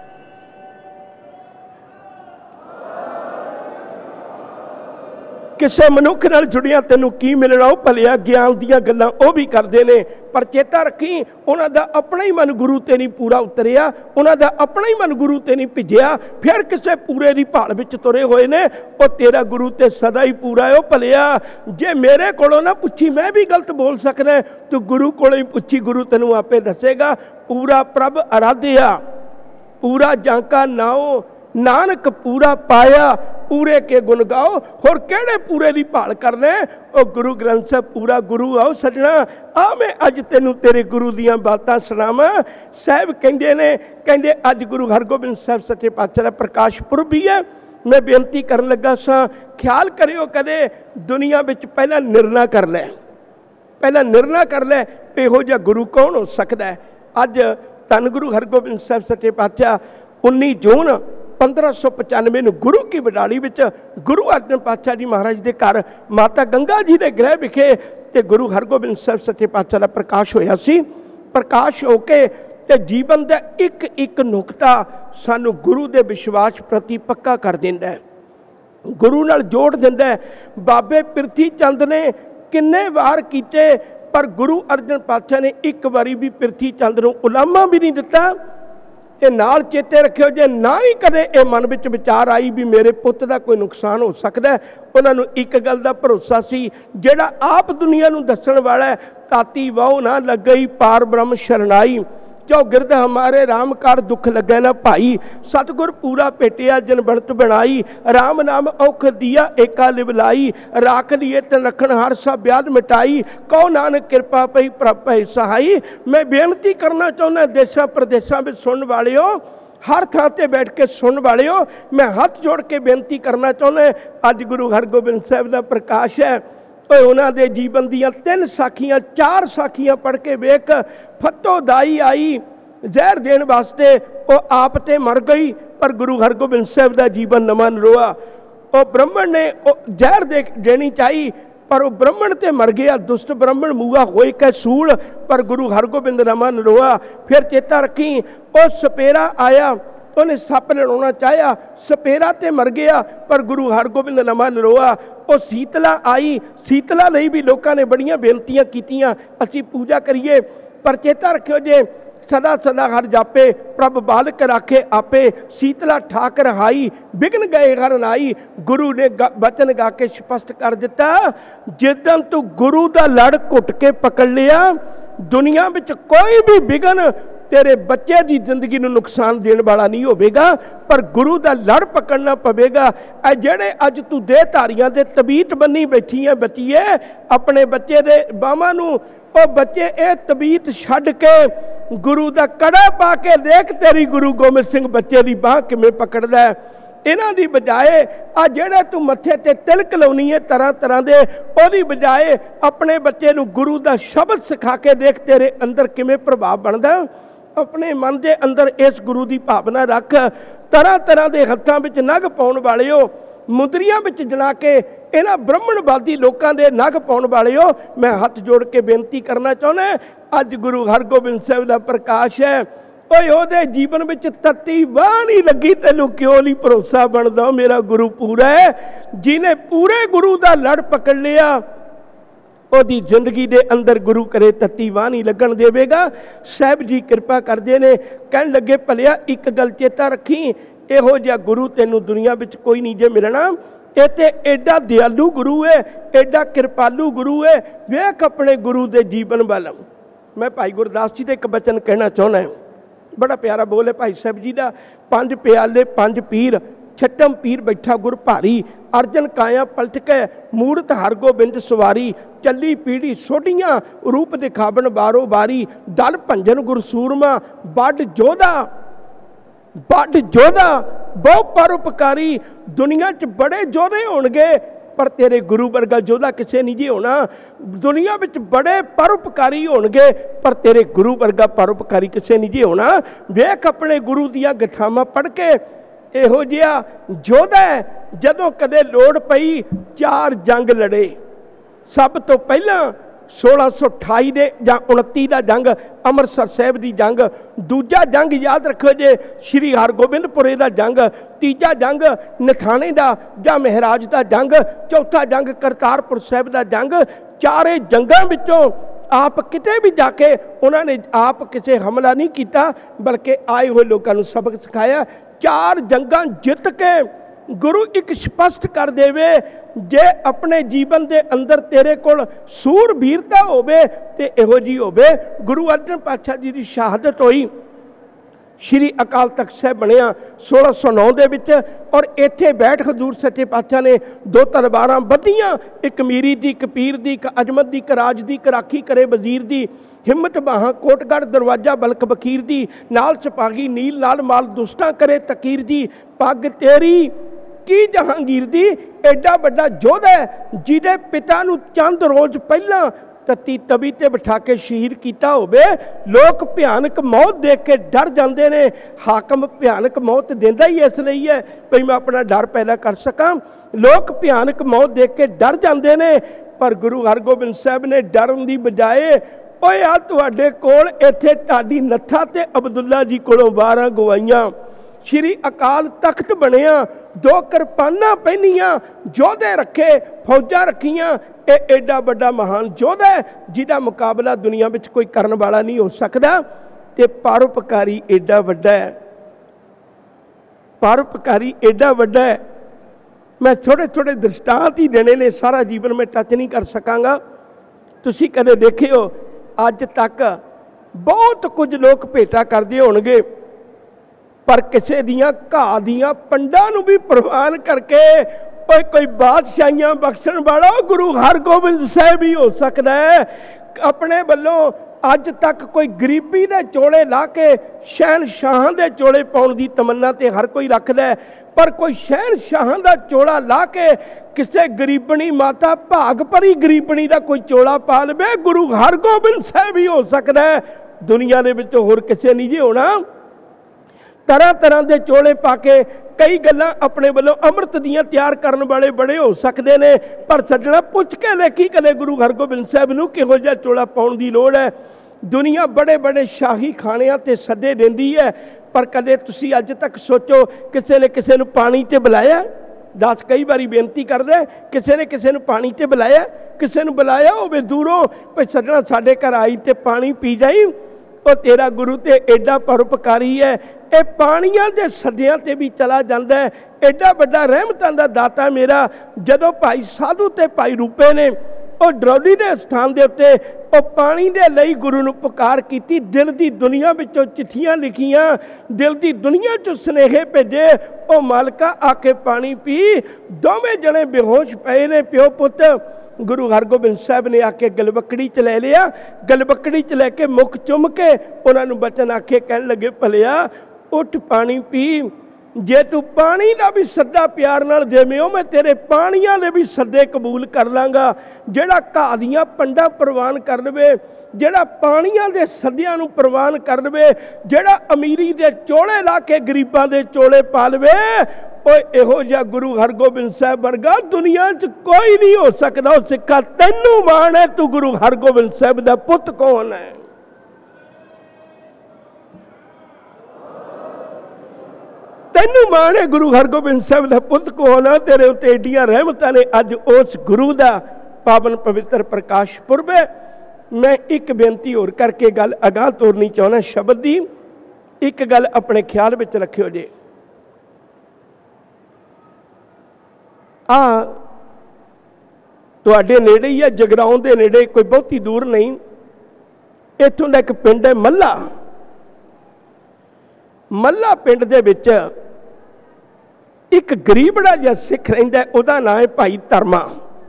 किसी मनुख नाल जुड़िया तेनों की मिलना, भलिया ज्ञान दियां गल्लां वो भी करते हैं, पर चेता रखी उन्हां दा अपना ही मन गुरु ते नहीं पूरा उतरिया, उन्हां दा अपना ही मन गुरु ते नहीं भिजिया, फिर किसी पूरे की भाल विच तुरे हुए ने। वो तेरा गुरु ते सदा ही पूरा है। भलिया जे मेरे कोलों ना पुछी, मैं भी गलत बोल सकना, तू गुरु कोलों ही पुछी, गुरु तेनों आपे दसेगा। पूरा प्रभ आराध्या, पूरा जांका नाओ, नानक पूरा पाया, पूरे के गुण गाओ। होर केड़े पूरे की भाल करने, ओ गुरु ग्रंथ साहब पूरा गुरु आओ सजना। आ मैं अज तेनू तेरे गुरु दियां बातां सुणावां। साहब कहंदे ने, कहंदे अज गुरु हरगोबिंद साहब सच्चे पातशाह दा प्रकाश पुरब भी है, मैं बेनती करन लगा सां, ख्याल करियो कदे दुनिया विच पहला निर्णय कर लै, पहला निर्णय कर लै इहो जिहा गुरु कौन हो सकता है। अज धन गुरु हरगोबिंद साहब सच्चे पातशाह 19 जून 1595 ਨੂੰ गुरु की बडाली विच गुरु अर्जन पातशाह जी महाराज के घर माता गंगा जी के गृह विखे ते गुरु हरगोबिंद साहब सच्चे पातशाह का प्रकाश होया सी। प्रकाश होके ते जीवन का एक एक नुकता सानू गुरु के विश्वास प्रति पक्का कर दिंदा है, गुरु नाल जोड़ दिंदा है। बाबे पिरथी चंद ने किन्ने वार कीते पर गुरु अर्जन पातशाह ने एक बारी भी पिरथी चंद नूं उलामा भी नहीं दिता। ते नाल चेते रखियो जे ना ही कदे ये मन विच विचार आई भी मेरे पुੱਤ ਦਾ कोई नुकसान हो सकता है, उन्होंने एक गल का भरोसा सी जिहड़ा आप दुनिया नूं दस्सण वाला है, ताती वाह ना लगई पार ब्रह्म शरणाई, चौगिरद हमारे राम कार दुख लगे ना भाई, सतगुर पूरा भेटिया जन बनत बनाई, राम नाम औख दिया एका लिवलाई, राख लिए तन रखन हर सा ब्याद मिटाई, कहो नानक कृपा पई प्रभ भई सहाई। मैं बेनती करना चाहुंदा देशा प्रदेशों में सुनने वाले हो, हर थां ते बैठ के सुनने वाले हो, मैं हाथ जोड़ के बेनती करना चाहुंदा अज गुरु हरगोबिंद साहब का प्रकाश है। उन्हां दे जीवन दियां 3 साखियां 4 साखियां पढ़ के वेख, फतो दाई आई जहर देने वास्ते वो आप ते मर गई, पर गुरु हरगोबिंद साहब का जीवन नवा नरोआ। वो ब्राह्मण ने जहर देनी चाहिए पर वो ब्राह्मण ते मर गया, दुष्ट ब्राह्मण मूआ होए कै सूल, पर गुरु हरगोबिंद नवा नरोआ। फिर चेता रखी वो सपेरा आया, उन्हें सप लड़ाना चाहया, सपेरा ते मर गया पर गुरु हरगोबिंद नवा नरोआ। वो शीतला आई, शीतला लई भी लोगों ने बड़ियां बेनतियां कीतियां असीं पूजा करिए, पर चेता रखियो जे सदा सदा हर जापे प्रभ बालक राखे आपे, शीतला ठाक रहाई विघन गए हर नाई। गुरु ने बचन गा के स्पष्ट कर दिता, जिदन तू गुरु का लड़ घुट के पकड़ लिया, दुनिया में कोई भी विघन तेरे बच्चे की जिंदगी में नुकसान देने वाला नहीं होगा, पर गुरु का लड़ पकड़ना पवेगा। ए जेड़े अज तू देहधारियां दे तबीत बनी बैठी है बच्चीए, अपने बच्चे दे बावां नूं ओ बच्चे ए तबीत छड्ड के गुरु का कड़ा पा के देख, तेरी गुरु गोबिंद सिंह बच्चे की बांह किवें पकड़दा है। इन्हां दी बजाए आ जेड़ा तू मत्थे ते तिलक लाउणी है तरह तरह दे, ओदी बजाए अपने बच्चे नूं गुरु का शब्द सिखा के देख, तेरे अंदर किवें प्रभाव बनदा। अपने मन के अंदर इस गुरु की भावना रख, तरह तरह के हत्थां विच नग पाउण वाले हो, मुंदरियां विच जला के इन्हां ब्राह्मणवादी लोगों के नग पाउण वाले हो। मैं हाथ जोड़ के बेनती करना चाहुंदा अज गुरु हरगोबिंद साहब का प्रकाश है, ओए ओहदे जीवन में तत्ती वाह नहीं लगी, तैनूं क्यों नहीं भरोसा बनदा। मेरा गुरु पूरा है, जिन्हें पूरे गुरु का लड़ पकड़ लिया ओदी जिंदगी दे अंदर गुरु करे तत्ती वाह नहीं लगन देवेगा। साहब जी कृपा करते ने, कहन लगे भलिया एक गल चेता रखी, इहो जिहा गुरु तैनूं दुनिया विच कोई नहीं जे मिलना, ये ते एडा दयालु गुरु है, एडा कृपालु गुरु है। वेख अपने गुरु के जीवन वाल। मैं भाई गुरदास जी का एक बचन कहना चाहना है, बड़ा प्यारा बोल है भाई साहब जी का। 5 प्याले 5 पीर, छठम पीर बैठा गुर भारी, अर्जन काया पलट के मूरत हरगोबिंद सवारी, चली पीढ़ी सोडियां रूप दिखावन बारो बारी, दल भंजन गुर सूरमा बड़ जोधा बहु परोपकारी। दुनिया च बड़े जोधे होणगे पर तेरे गुरु वर्गा जोधा किसे नहीं जी होना। दुनिया में बड़े परोपकारी होणगे पर तेरे गुरु वर्गा परोपकारी किसे नहीं जी होना। वेख अपने गुरु दियां गठावां पढ़ के इहो जिहा जोधा है, जदों कदे लोड़ पई 4 जंग लड़े। सब तो पहला 1628 दे जां 29 का जंग अमृतसर साहिब की जंग, दूजा जंग याद रखो जे श्री हरगोबिंदपुरे का जंग, तीजा जंग नथाने का जां महराज का जंग, चौथा जंग करतारपुर साहिब का जंग। 4 जंगां विचों आप किते भी जाके उन्होंने आप किसी हमला नहीं किया, बल्कि आए हुए लोगों को सबक सिखाया। 4 जंगां जित के गुरु एक स्पष्ट कर देवे, जे अपने जीवन के अंदर तेरे कोल सूरबीरता होवे ते इहो जी होवे। गुरु अर्जन पातशाह जी की शहादत हुई, श्री अकाल तख्त साहिब बनिया 1609 दे विच, और इत्थे बैठ हजूर सच्चे पातशाह ने 2 तलवारां बधियां, एक मीरी दी, एक पीर दी, एक अजमत दी, एक राज दी, एक राखी करे वजीर दी, हिम्मत बाहां कोटगढ़ दरवाजा बलक बकीर दी, नाल सिपाही नील नाल माल दुष्टां करे तकीर दी, पग तेरी की जहांगीर दी एडा वड्डा योधा है जिहदे पिता नूं चंद रोज़ पहलां तत्ती तवी ते बिठा के शहीद किया होवे। लोग भयानक मौत देख के डर जाते हैं। हाकम भयानक मौत देंदा ही इसलिए है भी मैं अपना डर पैदा कर सकां। लोग भयानक मौत देख के डर जाते हैं, पर गुरु हरगोबिंद साहब ने डरन की बजाए ओए आ तुहाडे कोल इत्थे ढाडी नत्था ते अब्दुल्ला जी कोलों 12 गवाइयां, श्री अकाल तख्त बनिया, 2 किरपाना पहनियां, योधे रखे, फौजा रखियां। ये एडा बड़ा महान योधा है जिहदा मुकाबला दुनिया में कोई करने वाला नहीं हो सकता। ते परोपकारी एडा वड्डा है, परोपकारी एडा वड्डा है। मैं थोड़े थोड़े दृष्टांत ही देने ने, सारा जीवन में टच नहीं कर सकांगा। तुसीं कदे देखियो अज तक बहुत कुछ लोग भेटा करते होणगे, पर किसी दियां घाह दियां पंडां नूं भी प्रवान करके कोई बादशाहियां बख्शण वाला गुरु हरगोबिंद साहब ही हो सकता है। अपने वालों अज तक कोई गरीबी दे चोले ला के शहनशाहां दे चोले पाउण दी तमन्ना ते हर कोई रखदा है, पर कोई शहनशाहां दा चोला ला के किसी गरीबनी माता भाग भरी गरीबनी का कोई चोला पा लवे, गुरु हरगोबिंद साहब ही हो सकता है। दुनिया दे विच होर किसे नहीं जी होना। तरह तरह के चोले पा के कई गल्लां अपने वालों अमृत दियां तैयार करने वाले बड़े हो सकते हैं, पर सज्जणा पुछ के लेखी कदे गुरु हरगोबिंद साहब नूं किहो जिहा चोला पाउण दी लोड़ है। दुनिया बड़े बड़े शाही खाणियां ते सदे देंदी है, पर कदे तुसीं अज तक सोचो किसी ने किसी नूं पानी ते बुलाया? दस कई बारी बेनती कर दे, किसी ने किसी नूं पानी ते बुलाया? किसी नूं बुलाया होवे दूरों भाई सज्जणा साडे घर आई ते पानी पी जाई, वो तेरा गुरु ते एडा परोपकारी है। ये पानियां दे सदियां ते भी चला जाता है। एडा बड़ा रहमतां दा दाता मेरा। जदों भाई साधु ते भाई रूपे ने वो ड्रौली के स्थान के उत्ते वो पानी दे लई गुरु नूं पुकार की, दिल की दुनिया विचों चिट्ठियां लिखियां, दिल की दुनिया चों सुनेहे भेजे, वो मालका आके पानी पी। दोवें जने बेहोश पे ने प्यो पुत। गुरु हरगोबिंद साहब ने आके गलबकड़ी च ले लिया, गलबकड़ी च लैके मुख चुम के उन्होंने बचन आखे, कहन लगे भलिया उठ पानी पी, जे तू पानी का भी सद्दा प्यार नाल देवेओ मैं तेरे पानियां दे भी सद्दे कबूल कर लांगा। जिहड़ा घाह दियां पंडां प्रवान कर लवे, जिहड़ा पानियां दे सद्दियां नूं प्रवान कर लवे, जिहड़ा अमीरी दे चोले ला के गरीबां दे चोले पा लवे, इहो जिहा गुरु हरगोबिंद साहब वर्गा दुनिया च कोई नहीं हो सकता। ओ सिक्खा तैनूं माण है, तू गुरु हरगोबिंद साहब दा पुत कौन है? तैनूं माण है गुरु हरगोबिंद साहब दा पुत कौन है? तेरे उत्ते एडियां रहमतां ने। अज उस गुरु दा पावन पवित्र प्रकाश पुरब है। मैं एक बेनती होर करके गल अगाह तोरनी चाहना शब्द दी। एक गल अपने ख्याल विच रखियो जे, तुहाडे नेड़े ही है, जगराउं दे नेड़े, कोई बहुती दूर नहीं। इत्थों दा एक पिंड है मल्ला। मल्ला पिंड दे विच एक गरीबड़ा जिहा सिख रहिंदा है, उहदा नाम है भाई धर्मा।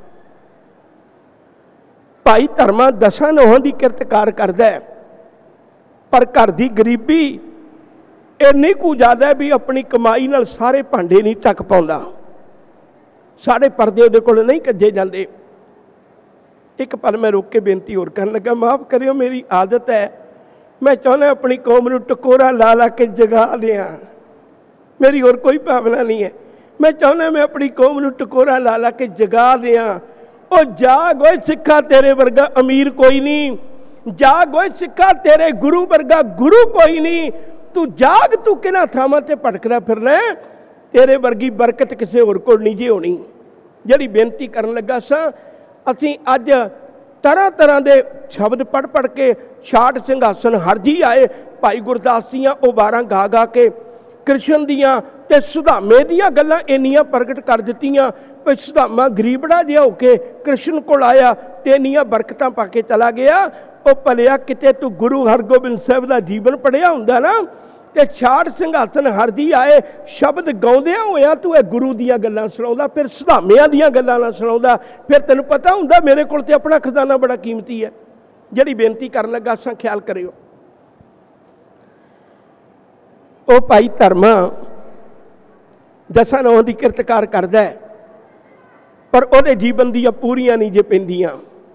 भाई धर्मा 10 नौहां दी किरतकार करदा है, पर घर दी गरीबी इन्नी कु ज़्यादा है भी अपनी कमाई नाल सारे भांडे नहीं ढक पाउंदा, सारे परदे उहदे कोल नहीं कज्जे जांदे। एक पल मैं रोक के बेनती होर करन लगा, माफ़ करियो मेरी आदत है, मैं चाहुंदा अपनी कौम नूं टकोरा ला ला के जगा दियां, मेरी होर कोई भावना नहीं है। मैं चाहुंदा मैं अपनी कौम नूं टकोरा ला ला के जगा दियां। ओ जाग ओए सिक्खा, तेरे वर्गा अमीर कोई नहीं। जाग ओए सिक्खा, तेरे गुरु वर्गा गुरु कोई नहीं। तू जाग, तू किन्हां थावां ते भटकदा फिरना है, तेरे वर्गी बरकत किसी होर कोल नहीं जी होनी। जिहड़ी बेनती करन लगा सां, असीं अज तरह तरह के शब्द पढ़ पढ़ के छाट सिंघासन हरजी आए। भाई गुरदास दियां वो 12 गा गा के कृष्ण दियां ते सुदामे दियां गल्लां इन्नियां प्रगट कर दित्तियां। भाई सुदामा गरीबड़ा जिहा होके कृष्ण कोल आया ते इन्नियां बरकतां पा के चला गया। वो भलिया किते तू गुरु हरगोबिंद साहब का जीवन पढ़िया हुंदा ना, ते छाट सिंघासन हरजी आए शब्द गाउंदियां होया तू ये गुरु दियां गल्लां सुणाउंदा, फिर सुदामियां दियां गल्लां ना सुणाउंदा, फिर तैनूं पता हुंदा मेरे कोल ते अपना खजाना बड़ा कीमती है। जिहड़ी बेनती करन लगा सां ख्याल करियो। ओ भाई धर्मा 10 ਨੌਂ ਦੀ ਕਿਰਤਕਾਰ ਕਰਦਾ ਹੈ, ਪਰ ਉਹਦੇ ਜੀਵਨ ਦੀਆਂ ਪੂਰੀਆਂ ਨਹੀਂ ਜੇ ਪੈਂਦੀਆਂ।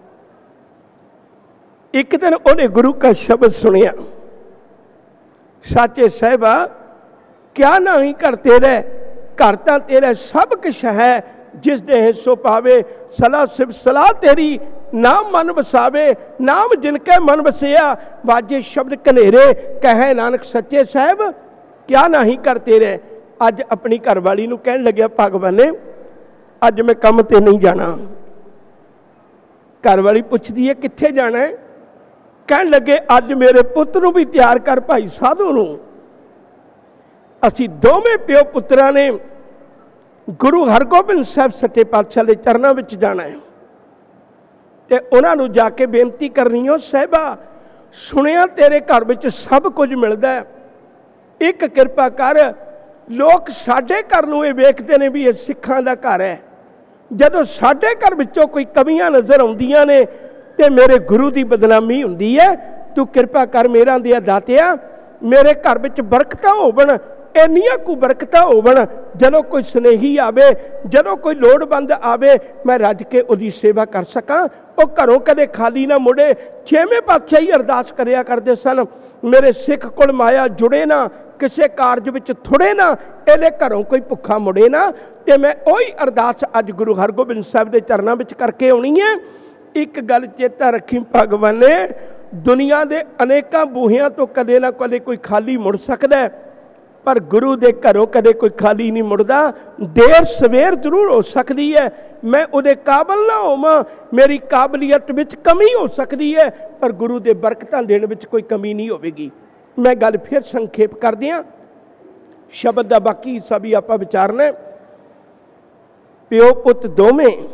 ਇੱਕ ਦਿਨ ਉਹਨੇ ਗੁਰੂ का शब्द सुनिया, साचे साहिबा क्या नहीं कर तेरे, घर तो तेरा सब कुछ है, जिस दे हिस्सों पावे सलाह सिर्फ सलाह तेरी, नाम मन बसावे नाम जिनके मन बसिया, बाजे शब्द कनेरे कहे नानक सच्चे साहिब क्या नहीं कर तेरे। अज अपनी घरवाली नूं कहन लग्या, भगवाने अज मैं काम ते नहीं जाना। घरवाली पुछदी है कित्थे जाना है? कहन लगे अज मेरे पुत्र नूं भी तैयार कर भाई साधु नूं। असीं दोवें प्यो पुत्रां ने गुरु हरगोबिंद साहब सच्चे पातशाह दे चरनां विच जाना है ते उन्हां नूं जाके बेनती करनी हो, साहिबा सुनिया तेरे घर विच सब कुछ मिलदा है, एक किरपा कर। लोग साडे घर नूं इह वेखदे ने भी इह सिखां दा घर है, जदों साडे घर विचों कोई कमियां नज़र आउंदियां ने ते मेरे गुरु की बदनामी हुंदी है। तू किरपा कर मेरा दिया दातिया, मेरे घर विच बरकतां होवण, इन्नियां कु बरकतां होवण, जदों कोई स्नेही आवे, जदों कोई लोड़वंद आवे, मैं रज के उहदी सेवा कर सकां। वो घरों कदे खाली ना मुड़े। 6वें पातशाह ही अरदास करिया करदे सन, मेरे सिख कोल माया जुड़े ना, किसी कारज विच थुड़े ना, इहदे घरों कोई भुखा मुड़े ना। ते मैं उही अरदास अज गुरु हरगोबिंद साहिब दे चरनां विच करके आउणी है। एक गल चेता रखी, भगवान ने दुनिया के अनेकों बूहियां तो कदे ना कदे कोई खाली मुड़ सकता है, पर गुरु के घरों कदे कोई खाली नहीं मुड़दा। देर सवेर जरूर हो सकती है, मैं उहदे काबल ना होवां, मेरी काबलियत विच कमी हो सकती है, पर गुरु के बरकतां देण विच कोई कमी नहीं होवेगी। मैं गल फिर संखेप कर दियां, शब्द का बाकी हिस्सा भी आपां विचारना। प्यो पुत दोवें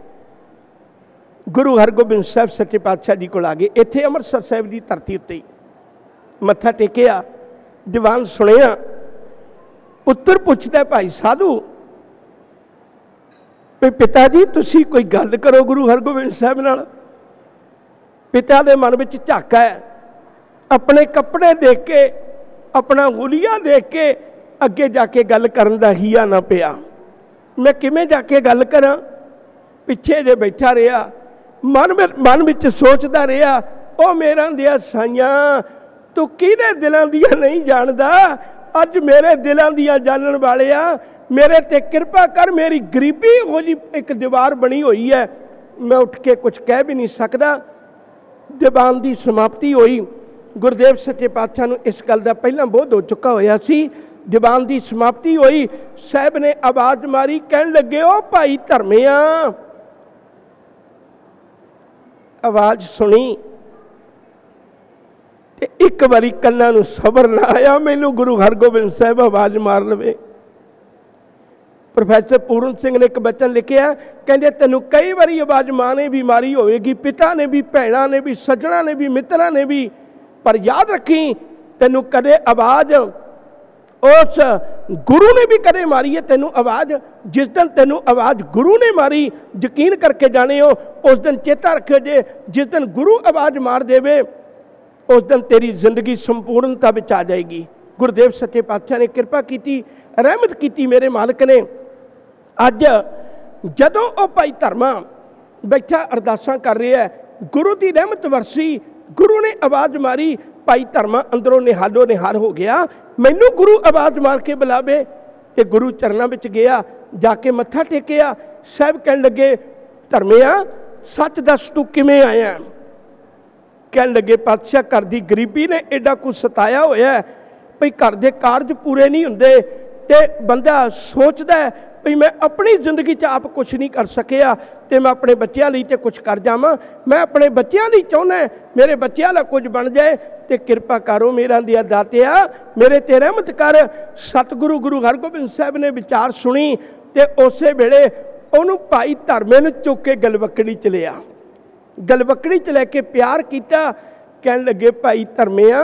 गुरु हरगोबिंद साहब सच्चे पातशाह जी को आ गए। इत्थे अमृतसर साहिब की धरती उत्ते मत्था टेकिया, दीवान सुनिया। पुत्र पुछदा भाई साधु भी पिता जी तुसी कोई गल करो गुरु हरगोबिंद साहब नाल। पिता दे मन विच झाका है, अपने कपड़े देख के अपना हुलिया देख के अगे जाके गल करन दा हिया ना पिया। मैं किवें जाके गल करां? पिछे जे बैठा रहा, मन विच सोचदा रहा, ओ मेरा दिया साइयां तू किहदे दिलां दियां नहीं जानदा, अज मेरे दिलां दियां जानन वाले आ, मेरे ते कृपा कर। मेरी गरीबी हो जी एक दीवार बनी हुई है, मैं उठ के कुछ कह भी नहीं सकता। दीवान की समाप्ति हुई, गुरुदेव सच्चे पातशाह नूं इस गल दा पहलां बोध हो चुका होया सी। दीवान की समाप्ति हुई, साहब ने आवाज़ मारी, कहन लगे ओ भाई धर्मिया। आवाज़ सुनी ते एक बारी कन्नां नूं सबर ना आया, मैनू गुरु हरगोबिंद साहब आवाज़ मार लवे। प्रोफैसर पूਰਨ सिंह ने एक बचन लिखिया, कहते तेनों कई बारी आवाज़ माँ ने भी मारी होगी, पिता ने भी, भैणों ने भी, सज्जणों ने भी, मित्रों ने भी, पर याद रखी तेनों कदे आवाज़ उस गुरु ने भी कदे मारी है तेनों आवाज़। जिस दिन तेनों आवाज़ गुरु ने मारी, यकीन करके जाने हो, उस दिन चेता रखियो जे जिस दिन गुरु आवाज़ मार देवे उस दिन तेरी जिंदगी संपूर्णता विच आ जाएगी। गुरुदेव सच्चे पातशाह ने कृपा की, रहमत की, मेरे मालिक ने। अज जदों ओ भाई धर्मा बैठा अरदासां कर रहा है, गुरु की रहमत वरसी, गुरु ने आवाज़ मारी, भाई धर्मा अंदरों निहालो निहाल हो गया। मैनू गुरु आवाज़ मार के बुलावे ते गुरु चरणों में गया, जाके मत्था टेकिया। साहब कहन लगे धर्मिया सच दस तू किवें आया? कहन लगे पातशाह घर की गरीबी ने एडा कुछ सताया होया है, भई घर के कारज पूरे नहीं हुंदे ते बंदा सोचदा है भई मैं अपनी जिंदगी च आप कुछ नहीं कर सकिया तो मैं अपने बच्चों लिए तो कुछ कर जावां। मैं अपने बच्चों लिए चाहुंदा मेरे बच्चों का कुछ बन जाए, तो कृपा करो मेरा दिया दातिया, मेरे ते रहमत कर। सतगुरु गुरु हरगोबिंद साहब ने विचार सुनी तो उस वेले उन्होंने भाई धर्मे नूं चुक के गलवकड़ी च लिया, गलवकड़ी च लैके प्यार किया। कहन लगे भाई धर्मिया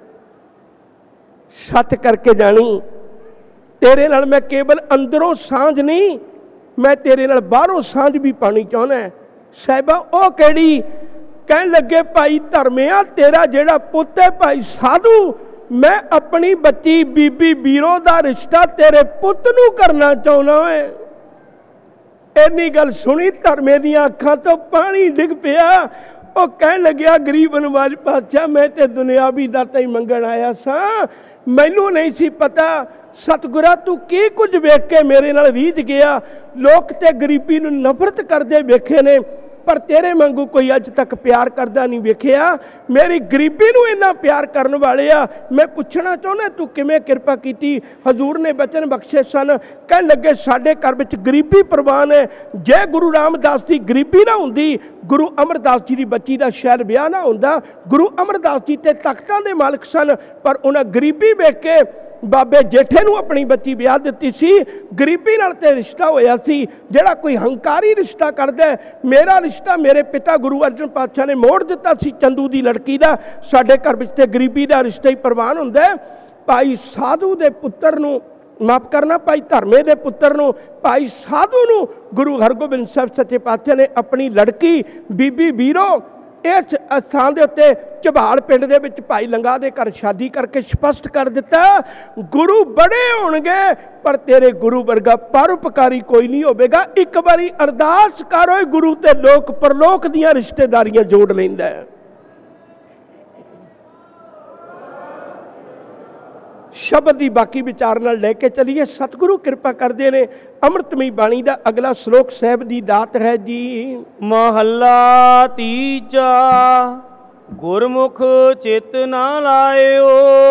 सच करके जानी, तेरे नाल मैं केवल अंदरों सांझ नहीं, मैं तेरे नाल बाहरों सांझ भी पानी चाहना है। साहिबा ओ केड़ी? कहन लगे भाई धर्मिया तेरा जेड़ा पुत है भाई साधु मैं अपनी बच्ची बीबी बीरो दा रिश्ता तेरे पुत नूं करना चाहुंदा है। इन्नी गल सुनी धर्मे दियां अखां तो पानी डिग पिया। वो कह लग्या गरीब नवाज पातशाह मैं ते दुनियावी दाता ही मंगण आया सा, मैनू नहीं सी पता सतगुरा तू की कुछ वेख के मेरे नाल रीझ गया। लोग ते गरीबी नूं नफरत करदे वेखे ने, पर तेरे वांगू कोई अज तक प्यार करदा नहीं वेखिया। मेरी गरीबी नूं इन्ना प्यार करन वाले आ। मैं पुछना चाहुंदा तू किवें किरपा कीती। हजूर ने बचन बख्शे सन, कहण लगे साडे घर विच गरीबी प्रवान है। जे गुरु रामदास की गरीबी ना हुंदी, गुरु अमरदास जी की बच्ची का शायद ब्याह ना हुंदा। गुरु अमरदास जी ते तख्तां दे मालिक सन, पर उन्हां गरीबी वेख के बाबे जेठे नूं अपनी बच्ची ब्याह दित्ती सी। गरीबी नाल ते रिश्ता होया सी। जिहड़ा कोई हंकारी रिश्ता करदा है, मेरा रिश्ता मेरे पिता गुरु अर्जन पातशाह ने मोड़ दिता सी चंदू दी लड़की दा। साडे घर विच ते गरीबी दा रिश्ता ही प्रवान हुंदा है। भाई साधु दे पुत्तर नूं, माफ करना, भाई धर्मे दे पुत्तर नूं, भाई साधु नूं गुरु हरगोबिंद साहिब सच्चे पातशाह ने अपनी लड़की बीबी बीरो इस स्थान के उत्ते झबाल पिंड दे विच भाई लंगा दे घर शादी करके स्पष्ट कर दिता, गुरु बड़े होणगे पर तेरे गुरु वर्गा परोपकारी कोई नहीं होवेगा। एक बारी अरदास करो गुरु ते लोक परलोक दियां रिश्तेदारियां जोड़ लैंदा है। शब्द की बाकी विचार नाल लेके चलिए। सतगुरु कृपा करते ने। अमृतमई बाणी का अगला श्लोक साहब की दात है जी। महला तीजा गुरमुख चित ना लायो,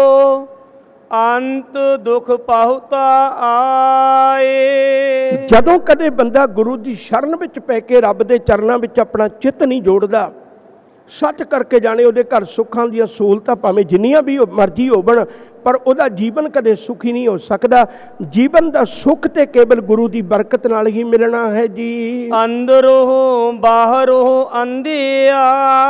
अंत दुख पाहुता आए। जदों कदे बंदा गुरु की शरण विच पै के रब के चरणों में अपना चित्त नहीं जोड़दा, सच करके जाने उहदे घर सुखां दी सहूलतां भावें जिन्नियां भी मर्जी होवन, पर उहदा जीवन कदे सुखी नहीं हो सकता। जीवन का सुख ते केवल गुरु की बरकत नाल ही मिलना है जी। अंदरों बाहरों अंधिया,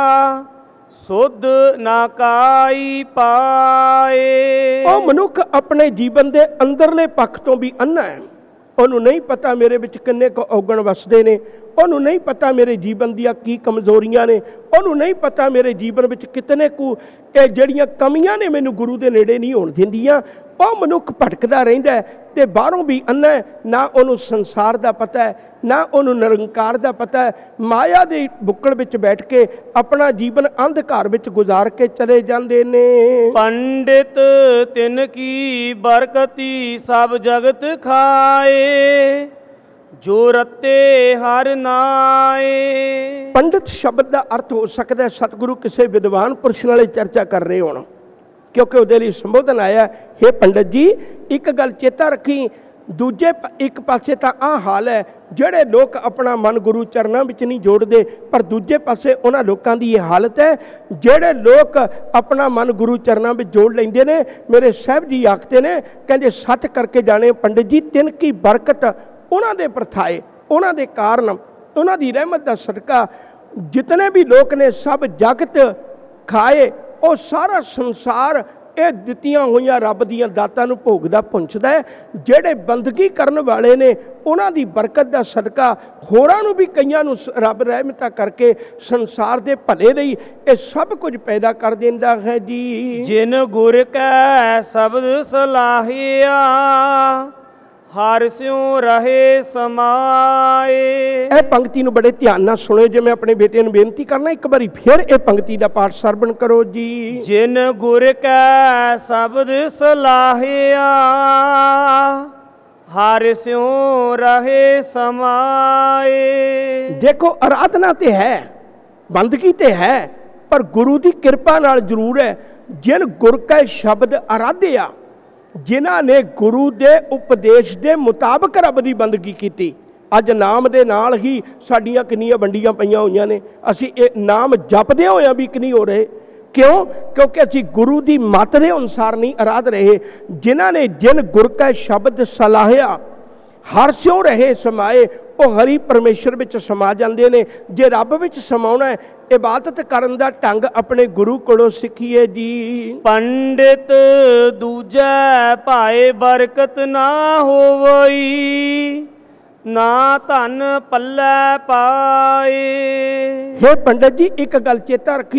सुध ना काई पाए। वो मनुख अपने जीवन के अंदरले पक्ष तो भी अन्ना है। उन्होंने नहीं पता मेरे विच किन्ने को औगण वसदे ने, उन्होंने नहीं पता मेरे जीवन दियां की कमजोरियां ने, उन्होंने नहीं पता मेरे जीवन विच कितने कु ये जड़ियां कमियां ने मैनू गुरु दे नेड़े नहीं होण दिंदियां। वह मनुख भटकदा रहिंदा है ते बाहरों भी अन्ना है। ना उन्होंने संसार का पता है, ना उन्होंने निरंकार का पता है। माया दे बुक्कड़ विच बैठ के अपना जीवन अंधकार विच गुजार के चले जांदे ने। पंडित तिन की बरकती सब जगत खाए, जो रते हर नाए। पंडित शब्द का अर्थ हो सकता है सतगुरु किसी विद्वान पुरुष नाल चर्चा कर रहे होण, क्योंकि उहदे लई संबोधन आया, हे पंडित जी एक गल चेता रखी, दूजे एक पासे तो आ हाल है जिहड़े लोग अपना मन गुरु चरणों में नहीं जोड़ते, पर दूजे पासे उन्हां लोकां दी ये हालत है जिहड़े लोग अपना मन गुरु चरणों में जोड़ लेंदे ने। मेरे साहब जी आखते ने, कहंदे सच करके जाने पंडित जी तिन की बरकत उन्हां दे प्रथाए, उन्हां दे कारण, उन्हां दी रहमत दा सदका जितने भी लोग ने सब जगत खाए। और सारा संसार ये दित्तियां होईयां रब दीयां दातां नूं भोगदा पुंछदा है। जिहड़े बंदगी करन वाले ने उन्हां दी बरकत दा सदका होरां नूं भी कईयां नूं रब रहमतां करके संसार दे भले लई ये सब कुछ पैदा कर दिंदा है जी। जिन गुर कै शब्द सलाहिया, हर स्यों रहे समाए। यह पंक्ति नूं बड़े ध्यान नाल सुणो। जे मैं अपने बेटे नूं बेनती करना एक बारी फिर यह पंक्ति का पाठ सरवण करो जी। जिन गुर कै शब्द सलाहिया, हर स्यों रहे समाए। देखो आराधना ते है, बंदगी ते है, पर गुरु की कृपा नाल जरूर है। जिन गुर कै शब्द आराध्या, जिन्हां ने गुरु के उपदेश के मुताबिक रब की बंदगी की। अज नाम के नाल ही साडियां किन्नियां वंडियां पईयां होईयां ने, असीं ये नाम जपदे होया भी नहीं हो रहे। क्यों? क्योंकि असीं गुरु की मत के अनुसार नहीं आराध रहे। जिन्हां ने जिन गुर कै शब्द सलाहिया, हर स्यों रहे समाए, वो हरि परमेश्वर विच समा जांदे ने। जे रब विच समाउणा है, इबादत करन दा ढंग अपने गुरु कोलों सिखिए जी। पंडित दूजै भाए बरकत ना होवई, ना धन पल्लै पाए। हे पंडित जी एक गल चेता रखी,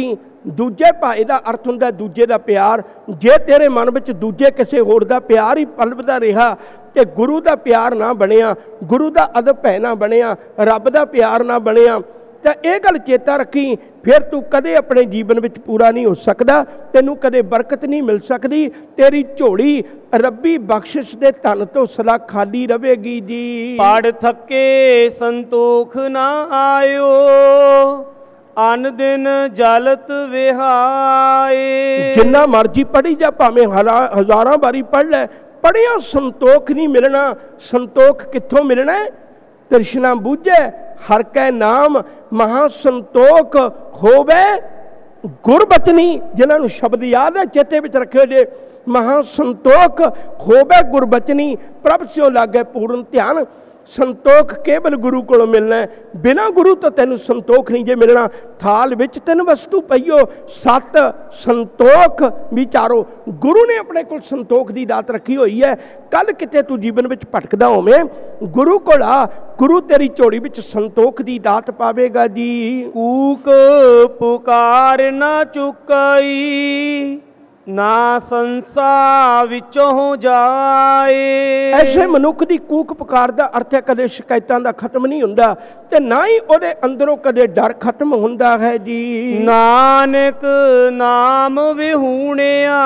ਦੂਜੇ ਭਾਏ ਦਾ ਅਰਥ ਹੁੰਦਾ ਦੂਜੇ ਦਾ ਪਿਆਰ। ਜੇ ਤੇਰੇ ਮਨ ਵਿੱਚ ਦੂਜੇ ਕਿਸੇ ਹੋਰ ਦਾ ਪਿਆਰ ਹੀ ਪਲਵਦਾ ਰਿਹਾ ਤੇ ਗੁਰੂ ਦਾ ਪਿਆਰ ਨਾ ਬਣਿਆ, ਗੁਰੂ ਦਾ ਅਦਬ ਭੈ ਨਾ ਬਣਿਆ, ਰੱਬ ਦਾ ਪਿਆਰ ਨਾ ਬਣਿਆ, ਤਾਂ ਇਹ ਗੱਲ ਚੇਤਾ ਰੱਖੀ, ਫਿਰ ਤੂੰ ਕਦੇ ਆਪਣੇ ਜੀਵਨ ਵਿੱਚ ਪੂਰਾ ਨਹੀਂ ਹੋ ਸਕਦਾ, ਤੈਨੂੰ ਕਦੇ ਬਰਕਤ ਨਹੀਂ ਮਿਲ ਸਕਦੀ। ਤੇਰੀ ਝੋਲੀ ਰੱਬੀ ਬਖਸ਼ਿਸ਼ ਦੇ ਧਨ ਤੋਂ ਸਦਾ ਖਾਲੀ ਰਹੇਗੀ ਜੀ। ਪੜ ਥੱਕੇ ਸੰਤੋਖ ਨਾ ਆਇਓ, ਅਨ ਦਿਨ ਜਲਤ ਵਿਹਾਏ। ਜਿੰਨਾ ਮਰਜੀ ਪੜ੍ਹੀ ਜਾ, ਭਾਵੇਂ ਹਜ਼ਾਰਾਂ ਵਾਰੀ ਪੜ੍ਹ ਲੈ, ਪੜ੍ਹਿਆ ਸੰਤੋਖ ਨਹੀਂ ਮਿਲਣਾ। ਸੰਤੋਖ ਕਿੱਥੋਂ ਮਿਲਣਾ? ਤ੍ਰਿਸ਼ਨਾ ਬੂਝੈ ਹਰ ਕੈ ਨਾਮ, ਮਹਾ ਸੰਤੋਖ ਹੋਵੇ ਗੁਰਬਚਨੀ। ਜਿਨ੍ਹਾਂ ਨੂੰ ਸ਼ਬਦ ਯਾਦ ਹੈ ਚੇਤੇ ਵਿੱਚ ਰੱਖਿਓ ਜੇ, ਮਹਾ ਸੰਤੋਖ ਹੋਵੇ ਗੁਰਬਚਨੀ, ਪ੍ਰਭ ਸਿਓ ਲਾਗੇ ਪੂਰਨ ਧਿਆਨ। ਸੰਤੋਖ ਕੇਵਲ ਗੁਰੂ ਕੋਲੋਂ ਮਿਲਣਾ ਹੈ, ਬਿਨਾਂ ਗੁਰੂ ਤੋਂ ਤੈਨੂੰ ਸੰਤੋਖ ਨਹੀਂ ਜੇ ਮਿਲਣਾ। ਥਾਲ ਵਿੱਚ ਤਿੰਨ ਵਸਤੂ ਪਈਓ, ਸਤ ਸੰਤੋਖ ਵਿਚਾਰੋ। ਗੁਰੂ ਨੇ ਆਪਣੇ ਕੋਲ ਸੰਤੋਖ ਦੀ ਦਾਤ ਰੱਖੀ ਹੋਈ ਹੈ। ਕੱਲ ਕਿਤੇ ਤੂੰ ਜੀਵਨ ਵਿੱਚ ਭਟਕਦਾ ਹੋਵੇਂ, ਗੁਰੂ ਕੋਲ ਆ, ਗੁਰੂ ਤੇਰੀ ਝੋਲੀ ਵਿੱਚ ਸੰਤੋਖ ਦੀ ਦਾਤ ਪਾਵੇਗਾ ਜੀ। ਕੂਕ ਪੁਕਾਰ ਨਾ ਚੁਕਾਈ, ਨਾ ਸੰਸਾ ਵਿੱਚੋਂ ਜਾਏ। ਐਸੇ ਮਨੁੱਖ ਦੀ ਕੂਕ ਪੁਕਾਰ ਦਾ ਅਰਥ ਹੈ ਕਦੇ ਸ਼ਿਕਾਇਤਾਂ ਦਾ ਖਤਮ ਨਹੀਂ ਹੁੰਦਾ, ਤੇ ਨਾ ਹੀ ਉਹਦੇ ਅੰਦਰੋਂ ਕਦੇ ਡਰ ਖਤਮ ਹੁੰਦਾ ਹੈ ਜੀ। ਨਾਨਕ ਨਾਮ ਵਿਹੂਣਿਆ,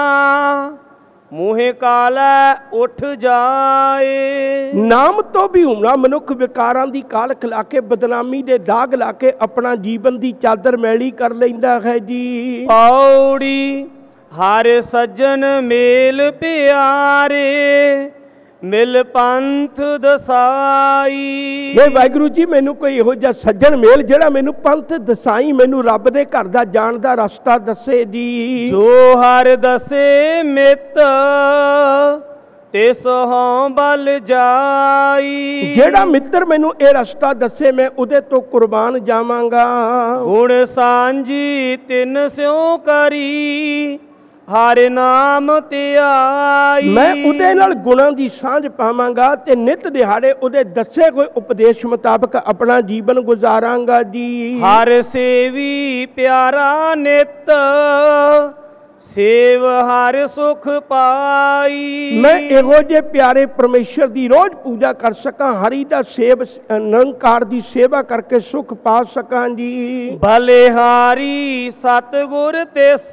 ਮੂਹੇ ਕਾਲਾ ਉੱਠ ਜਾਏ। ਨਾਮ ਤੋਂ ਵੀ ਹੁਣਾ ਮਨੁੱਖ ਵਿਕਾਰਾਂ ਦੀ ਕਾਲ ਖਿਲਾ ਕੇ, ਬਦਨਾਮੀ ਦੇ ਦਾਗ ਲਾ ਕੇ ਆਪਣਾ ਜੀਵਨ ਦੀ ਚਾਦਰ ਮੈਲੀ ਕਰ ਲੈਂਦਾ ਹੈ ਜੀ। ਪੌੜੀ ਹਰ ਸੱਜਣ ਮੇਲ ਪਿਆਰੇ, ਮਿਲ ਪੰਥ ਦਸਾਈ। ਇਹ ਵਾਹਿਗੁਰੂ ਜੀ ਮੈਨੂੰ ਕੋਈ ਇਹੋ ਜਿਹਾ ਸੱਜਣ ਮੇਲ ਜਿਹੜਾ ਮੈਨੂੰ ਪੰਥ ਦਸਾਈ, ਮੈਨੂੰ ਰੱਬ ਦੇ ਘਰ ਦਾ ਜਾਣ ਦਾ ਰਸਤਾ ਦੱਸੇ ਜੀ। ਜੋ ਹਰ ਦਸੇ ਮਿੱਤ ਤਿਸ ਹੋਂ ਬਲ ਜਾਈ। ਜਿਹੜਾ ਮਿੱਤਰ ਮੈਨੂੰ ਇਹ ਰਸਤਾ ਦੱਸੇ ਮੈਂ ਉਹਦੇ ਤੋਂ ਕੁਰਬਾਨ ਜਾਵਾਂਗਾ। ਗੁਣ ਸਾਂਝੀ ਤਿਨ ਸਿਉ ਕਰੀ, ਹਰ ਨਾਮ ਧਿਆਈ। ਮੈਂ ਉਹਦੇ ਨਾਲ ਗੁਣਾਂ ਦੀ ਸਾਂਝ ਪਾਵਾਂਗਾ ਤੇ ਨਿਤ ਦਿਹਾੜੇ ਉਹਦੇ ਦੱਸੇ ਹੋਏ ਉਪਦੇਸ਼ ਮੁਤਾਬਕ ਆਪਣਾ ਜੀਵਨ ਗੁਜ਼ਾਰਾਂਗਾ ਜੀ। ਹਰ ਸੇਵੀ ਪਿਆਰਾ ਨਿਤ, ਸੇਵ ਹਰ ਸੁਖ ਪਾਈ। ਮੈਂ ਇਹੋ ਜਿਹੇ ਪਿਆਰੇ ਪਰਮੇਸ਼ਰ ਦੀ ਰੋਜ਼ ਪੂਜਾ ਕਰ ਸਕਾਂ, ਹਰੀ ਦਾ ਸੇਵ ਨਿਰੰਕਾਰ ਦੀ ਸੇਵਾ ਕਰਕੇ ਸੁਖ ਪਾ ਸਕਾਂ ਜੀ। ਬਲਿਹਾਰੀ ਸਤਿਗੁਰ ਤਿਸ,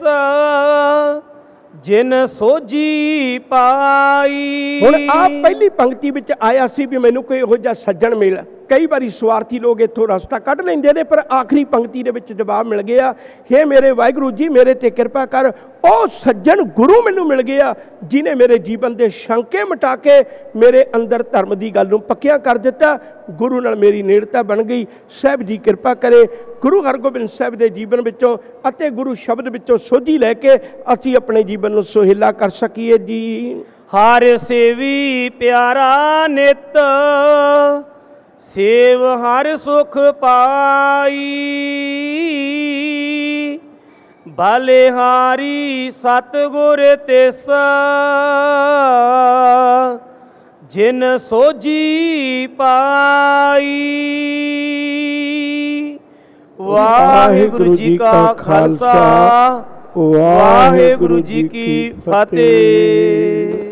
ਜਿਨ ਸੋਝੀ ਪਾਈ। ਹੁਣ ਆਪ ਪਹਿਲੀ ਪੰਕਤੀ ਵਿੱਚ ਆਇਆ ਸੀ ਵੀ ਮੈਨੂੰ ਕੋਈ ਇਹੋ ਜਿਹਾ ਸੱਜਣ ਮਿਲ। ਕਈ ਵਾਰੀ ਸਵਾਰਥੀ ਲੋਕ ਇੱਥੋਂ ਰਸਤਾ ਕੱਢ ਲੈਂਦੇ ਨੇ, ਪਰ ਆਖਰੀ ਪੰਕਤੀ ਦੇ ਵਿੱਚ ਜਵਾਬ ਮਿਲ ਗਿਆ, ਹੇ ਮੇਰੇ ਵਾਹਿਗੁਰੂ ਜੀ ਮੇਰੇ ਤੇ ਕਿਰਪਾ ਕਰ। ਉਹ ਸੱਜਣ ਗੁਰੂ ਮੈਨੂੰ ਮਿਲ ਗਿਆ ਜਿਹਨੇ ਮੇਰੇ ਜੀਵਨ ਦੇ ਸ਼ੰਕੇ ਮਿਟਾ ਕੇ ਮੇਰੇ ਅੰਦਰ ਧਰਮ ਦੀ ਗੱਲ ਨੂੰ ਪੱਕਿਆ ਕਰ ਦਿੱਤਾ। ਗੁਰੂ ਨਾਲ ਮੇਰੀ ਨੇੜਤਾ ਬਣ ਗਈ। ਸਾਹਿਬ ਜੀ ਕਿਰਪਾ ਕਰੇ ਗੁਰੂ ਹਰਗੋਬਿੰਦ ਸਾਹਿਬ ਦੇ ਜੀਵਨ ਵਿੱਚੋਂ ਅਤੇ ਗੁਰੂ ਸ਼ਬਦ ਵਿੱਚੋਂ ਸੋਝੀ ਲੈ ਕੇ ਅਸੀਂ ਆਪਣੇ ਜੀਵਨ ਨੂੰ ਸੁਹੇਲਾ ਕਰ ਸਕੀਏ ਜੀ। ਹਰ ਸੇਵੀ ਪਿਆਰਾ ਨਿਤ, ਸੇਵ ਹਰ ਸੁਖ ਪਾਈ। ਬਲਿਹਾਰੀ ਸਤਿਗੁਰ ਤਿਸ, ਜਿਨ ਸੋਝੀ ਪਾਈ। ਵਾਹਿਗੁਰੂ ਜੀ ਕਾ ਖਾਲਸਾ, ਵਾਹਿਗੁਰੂ ਜੀ ਕੀ ਫਤਿਹ।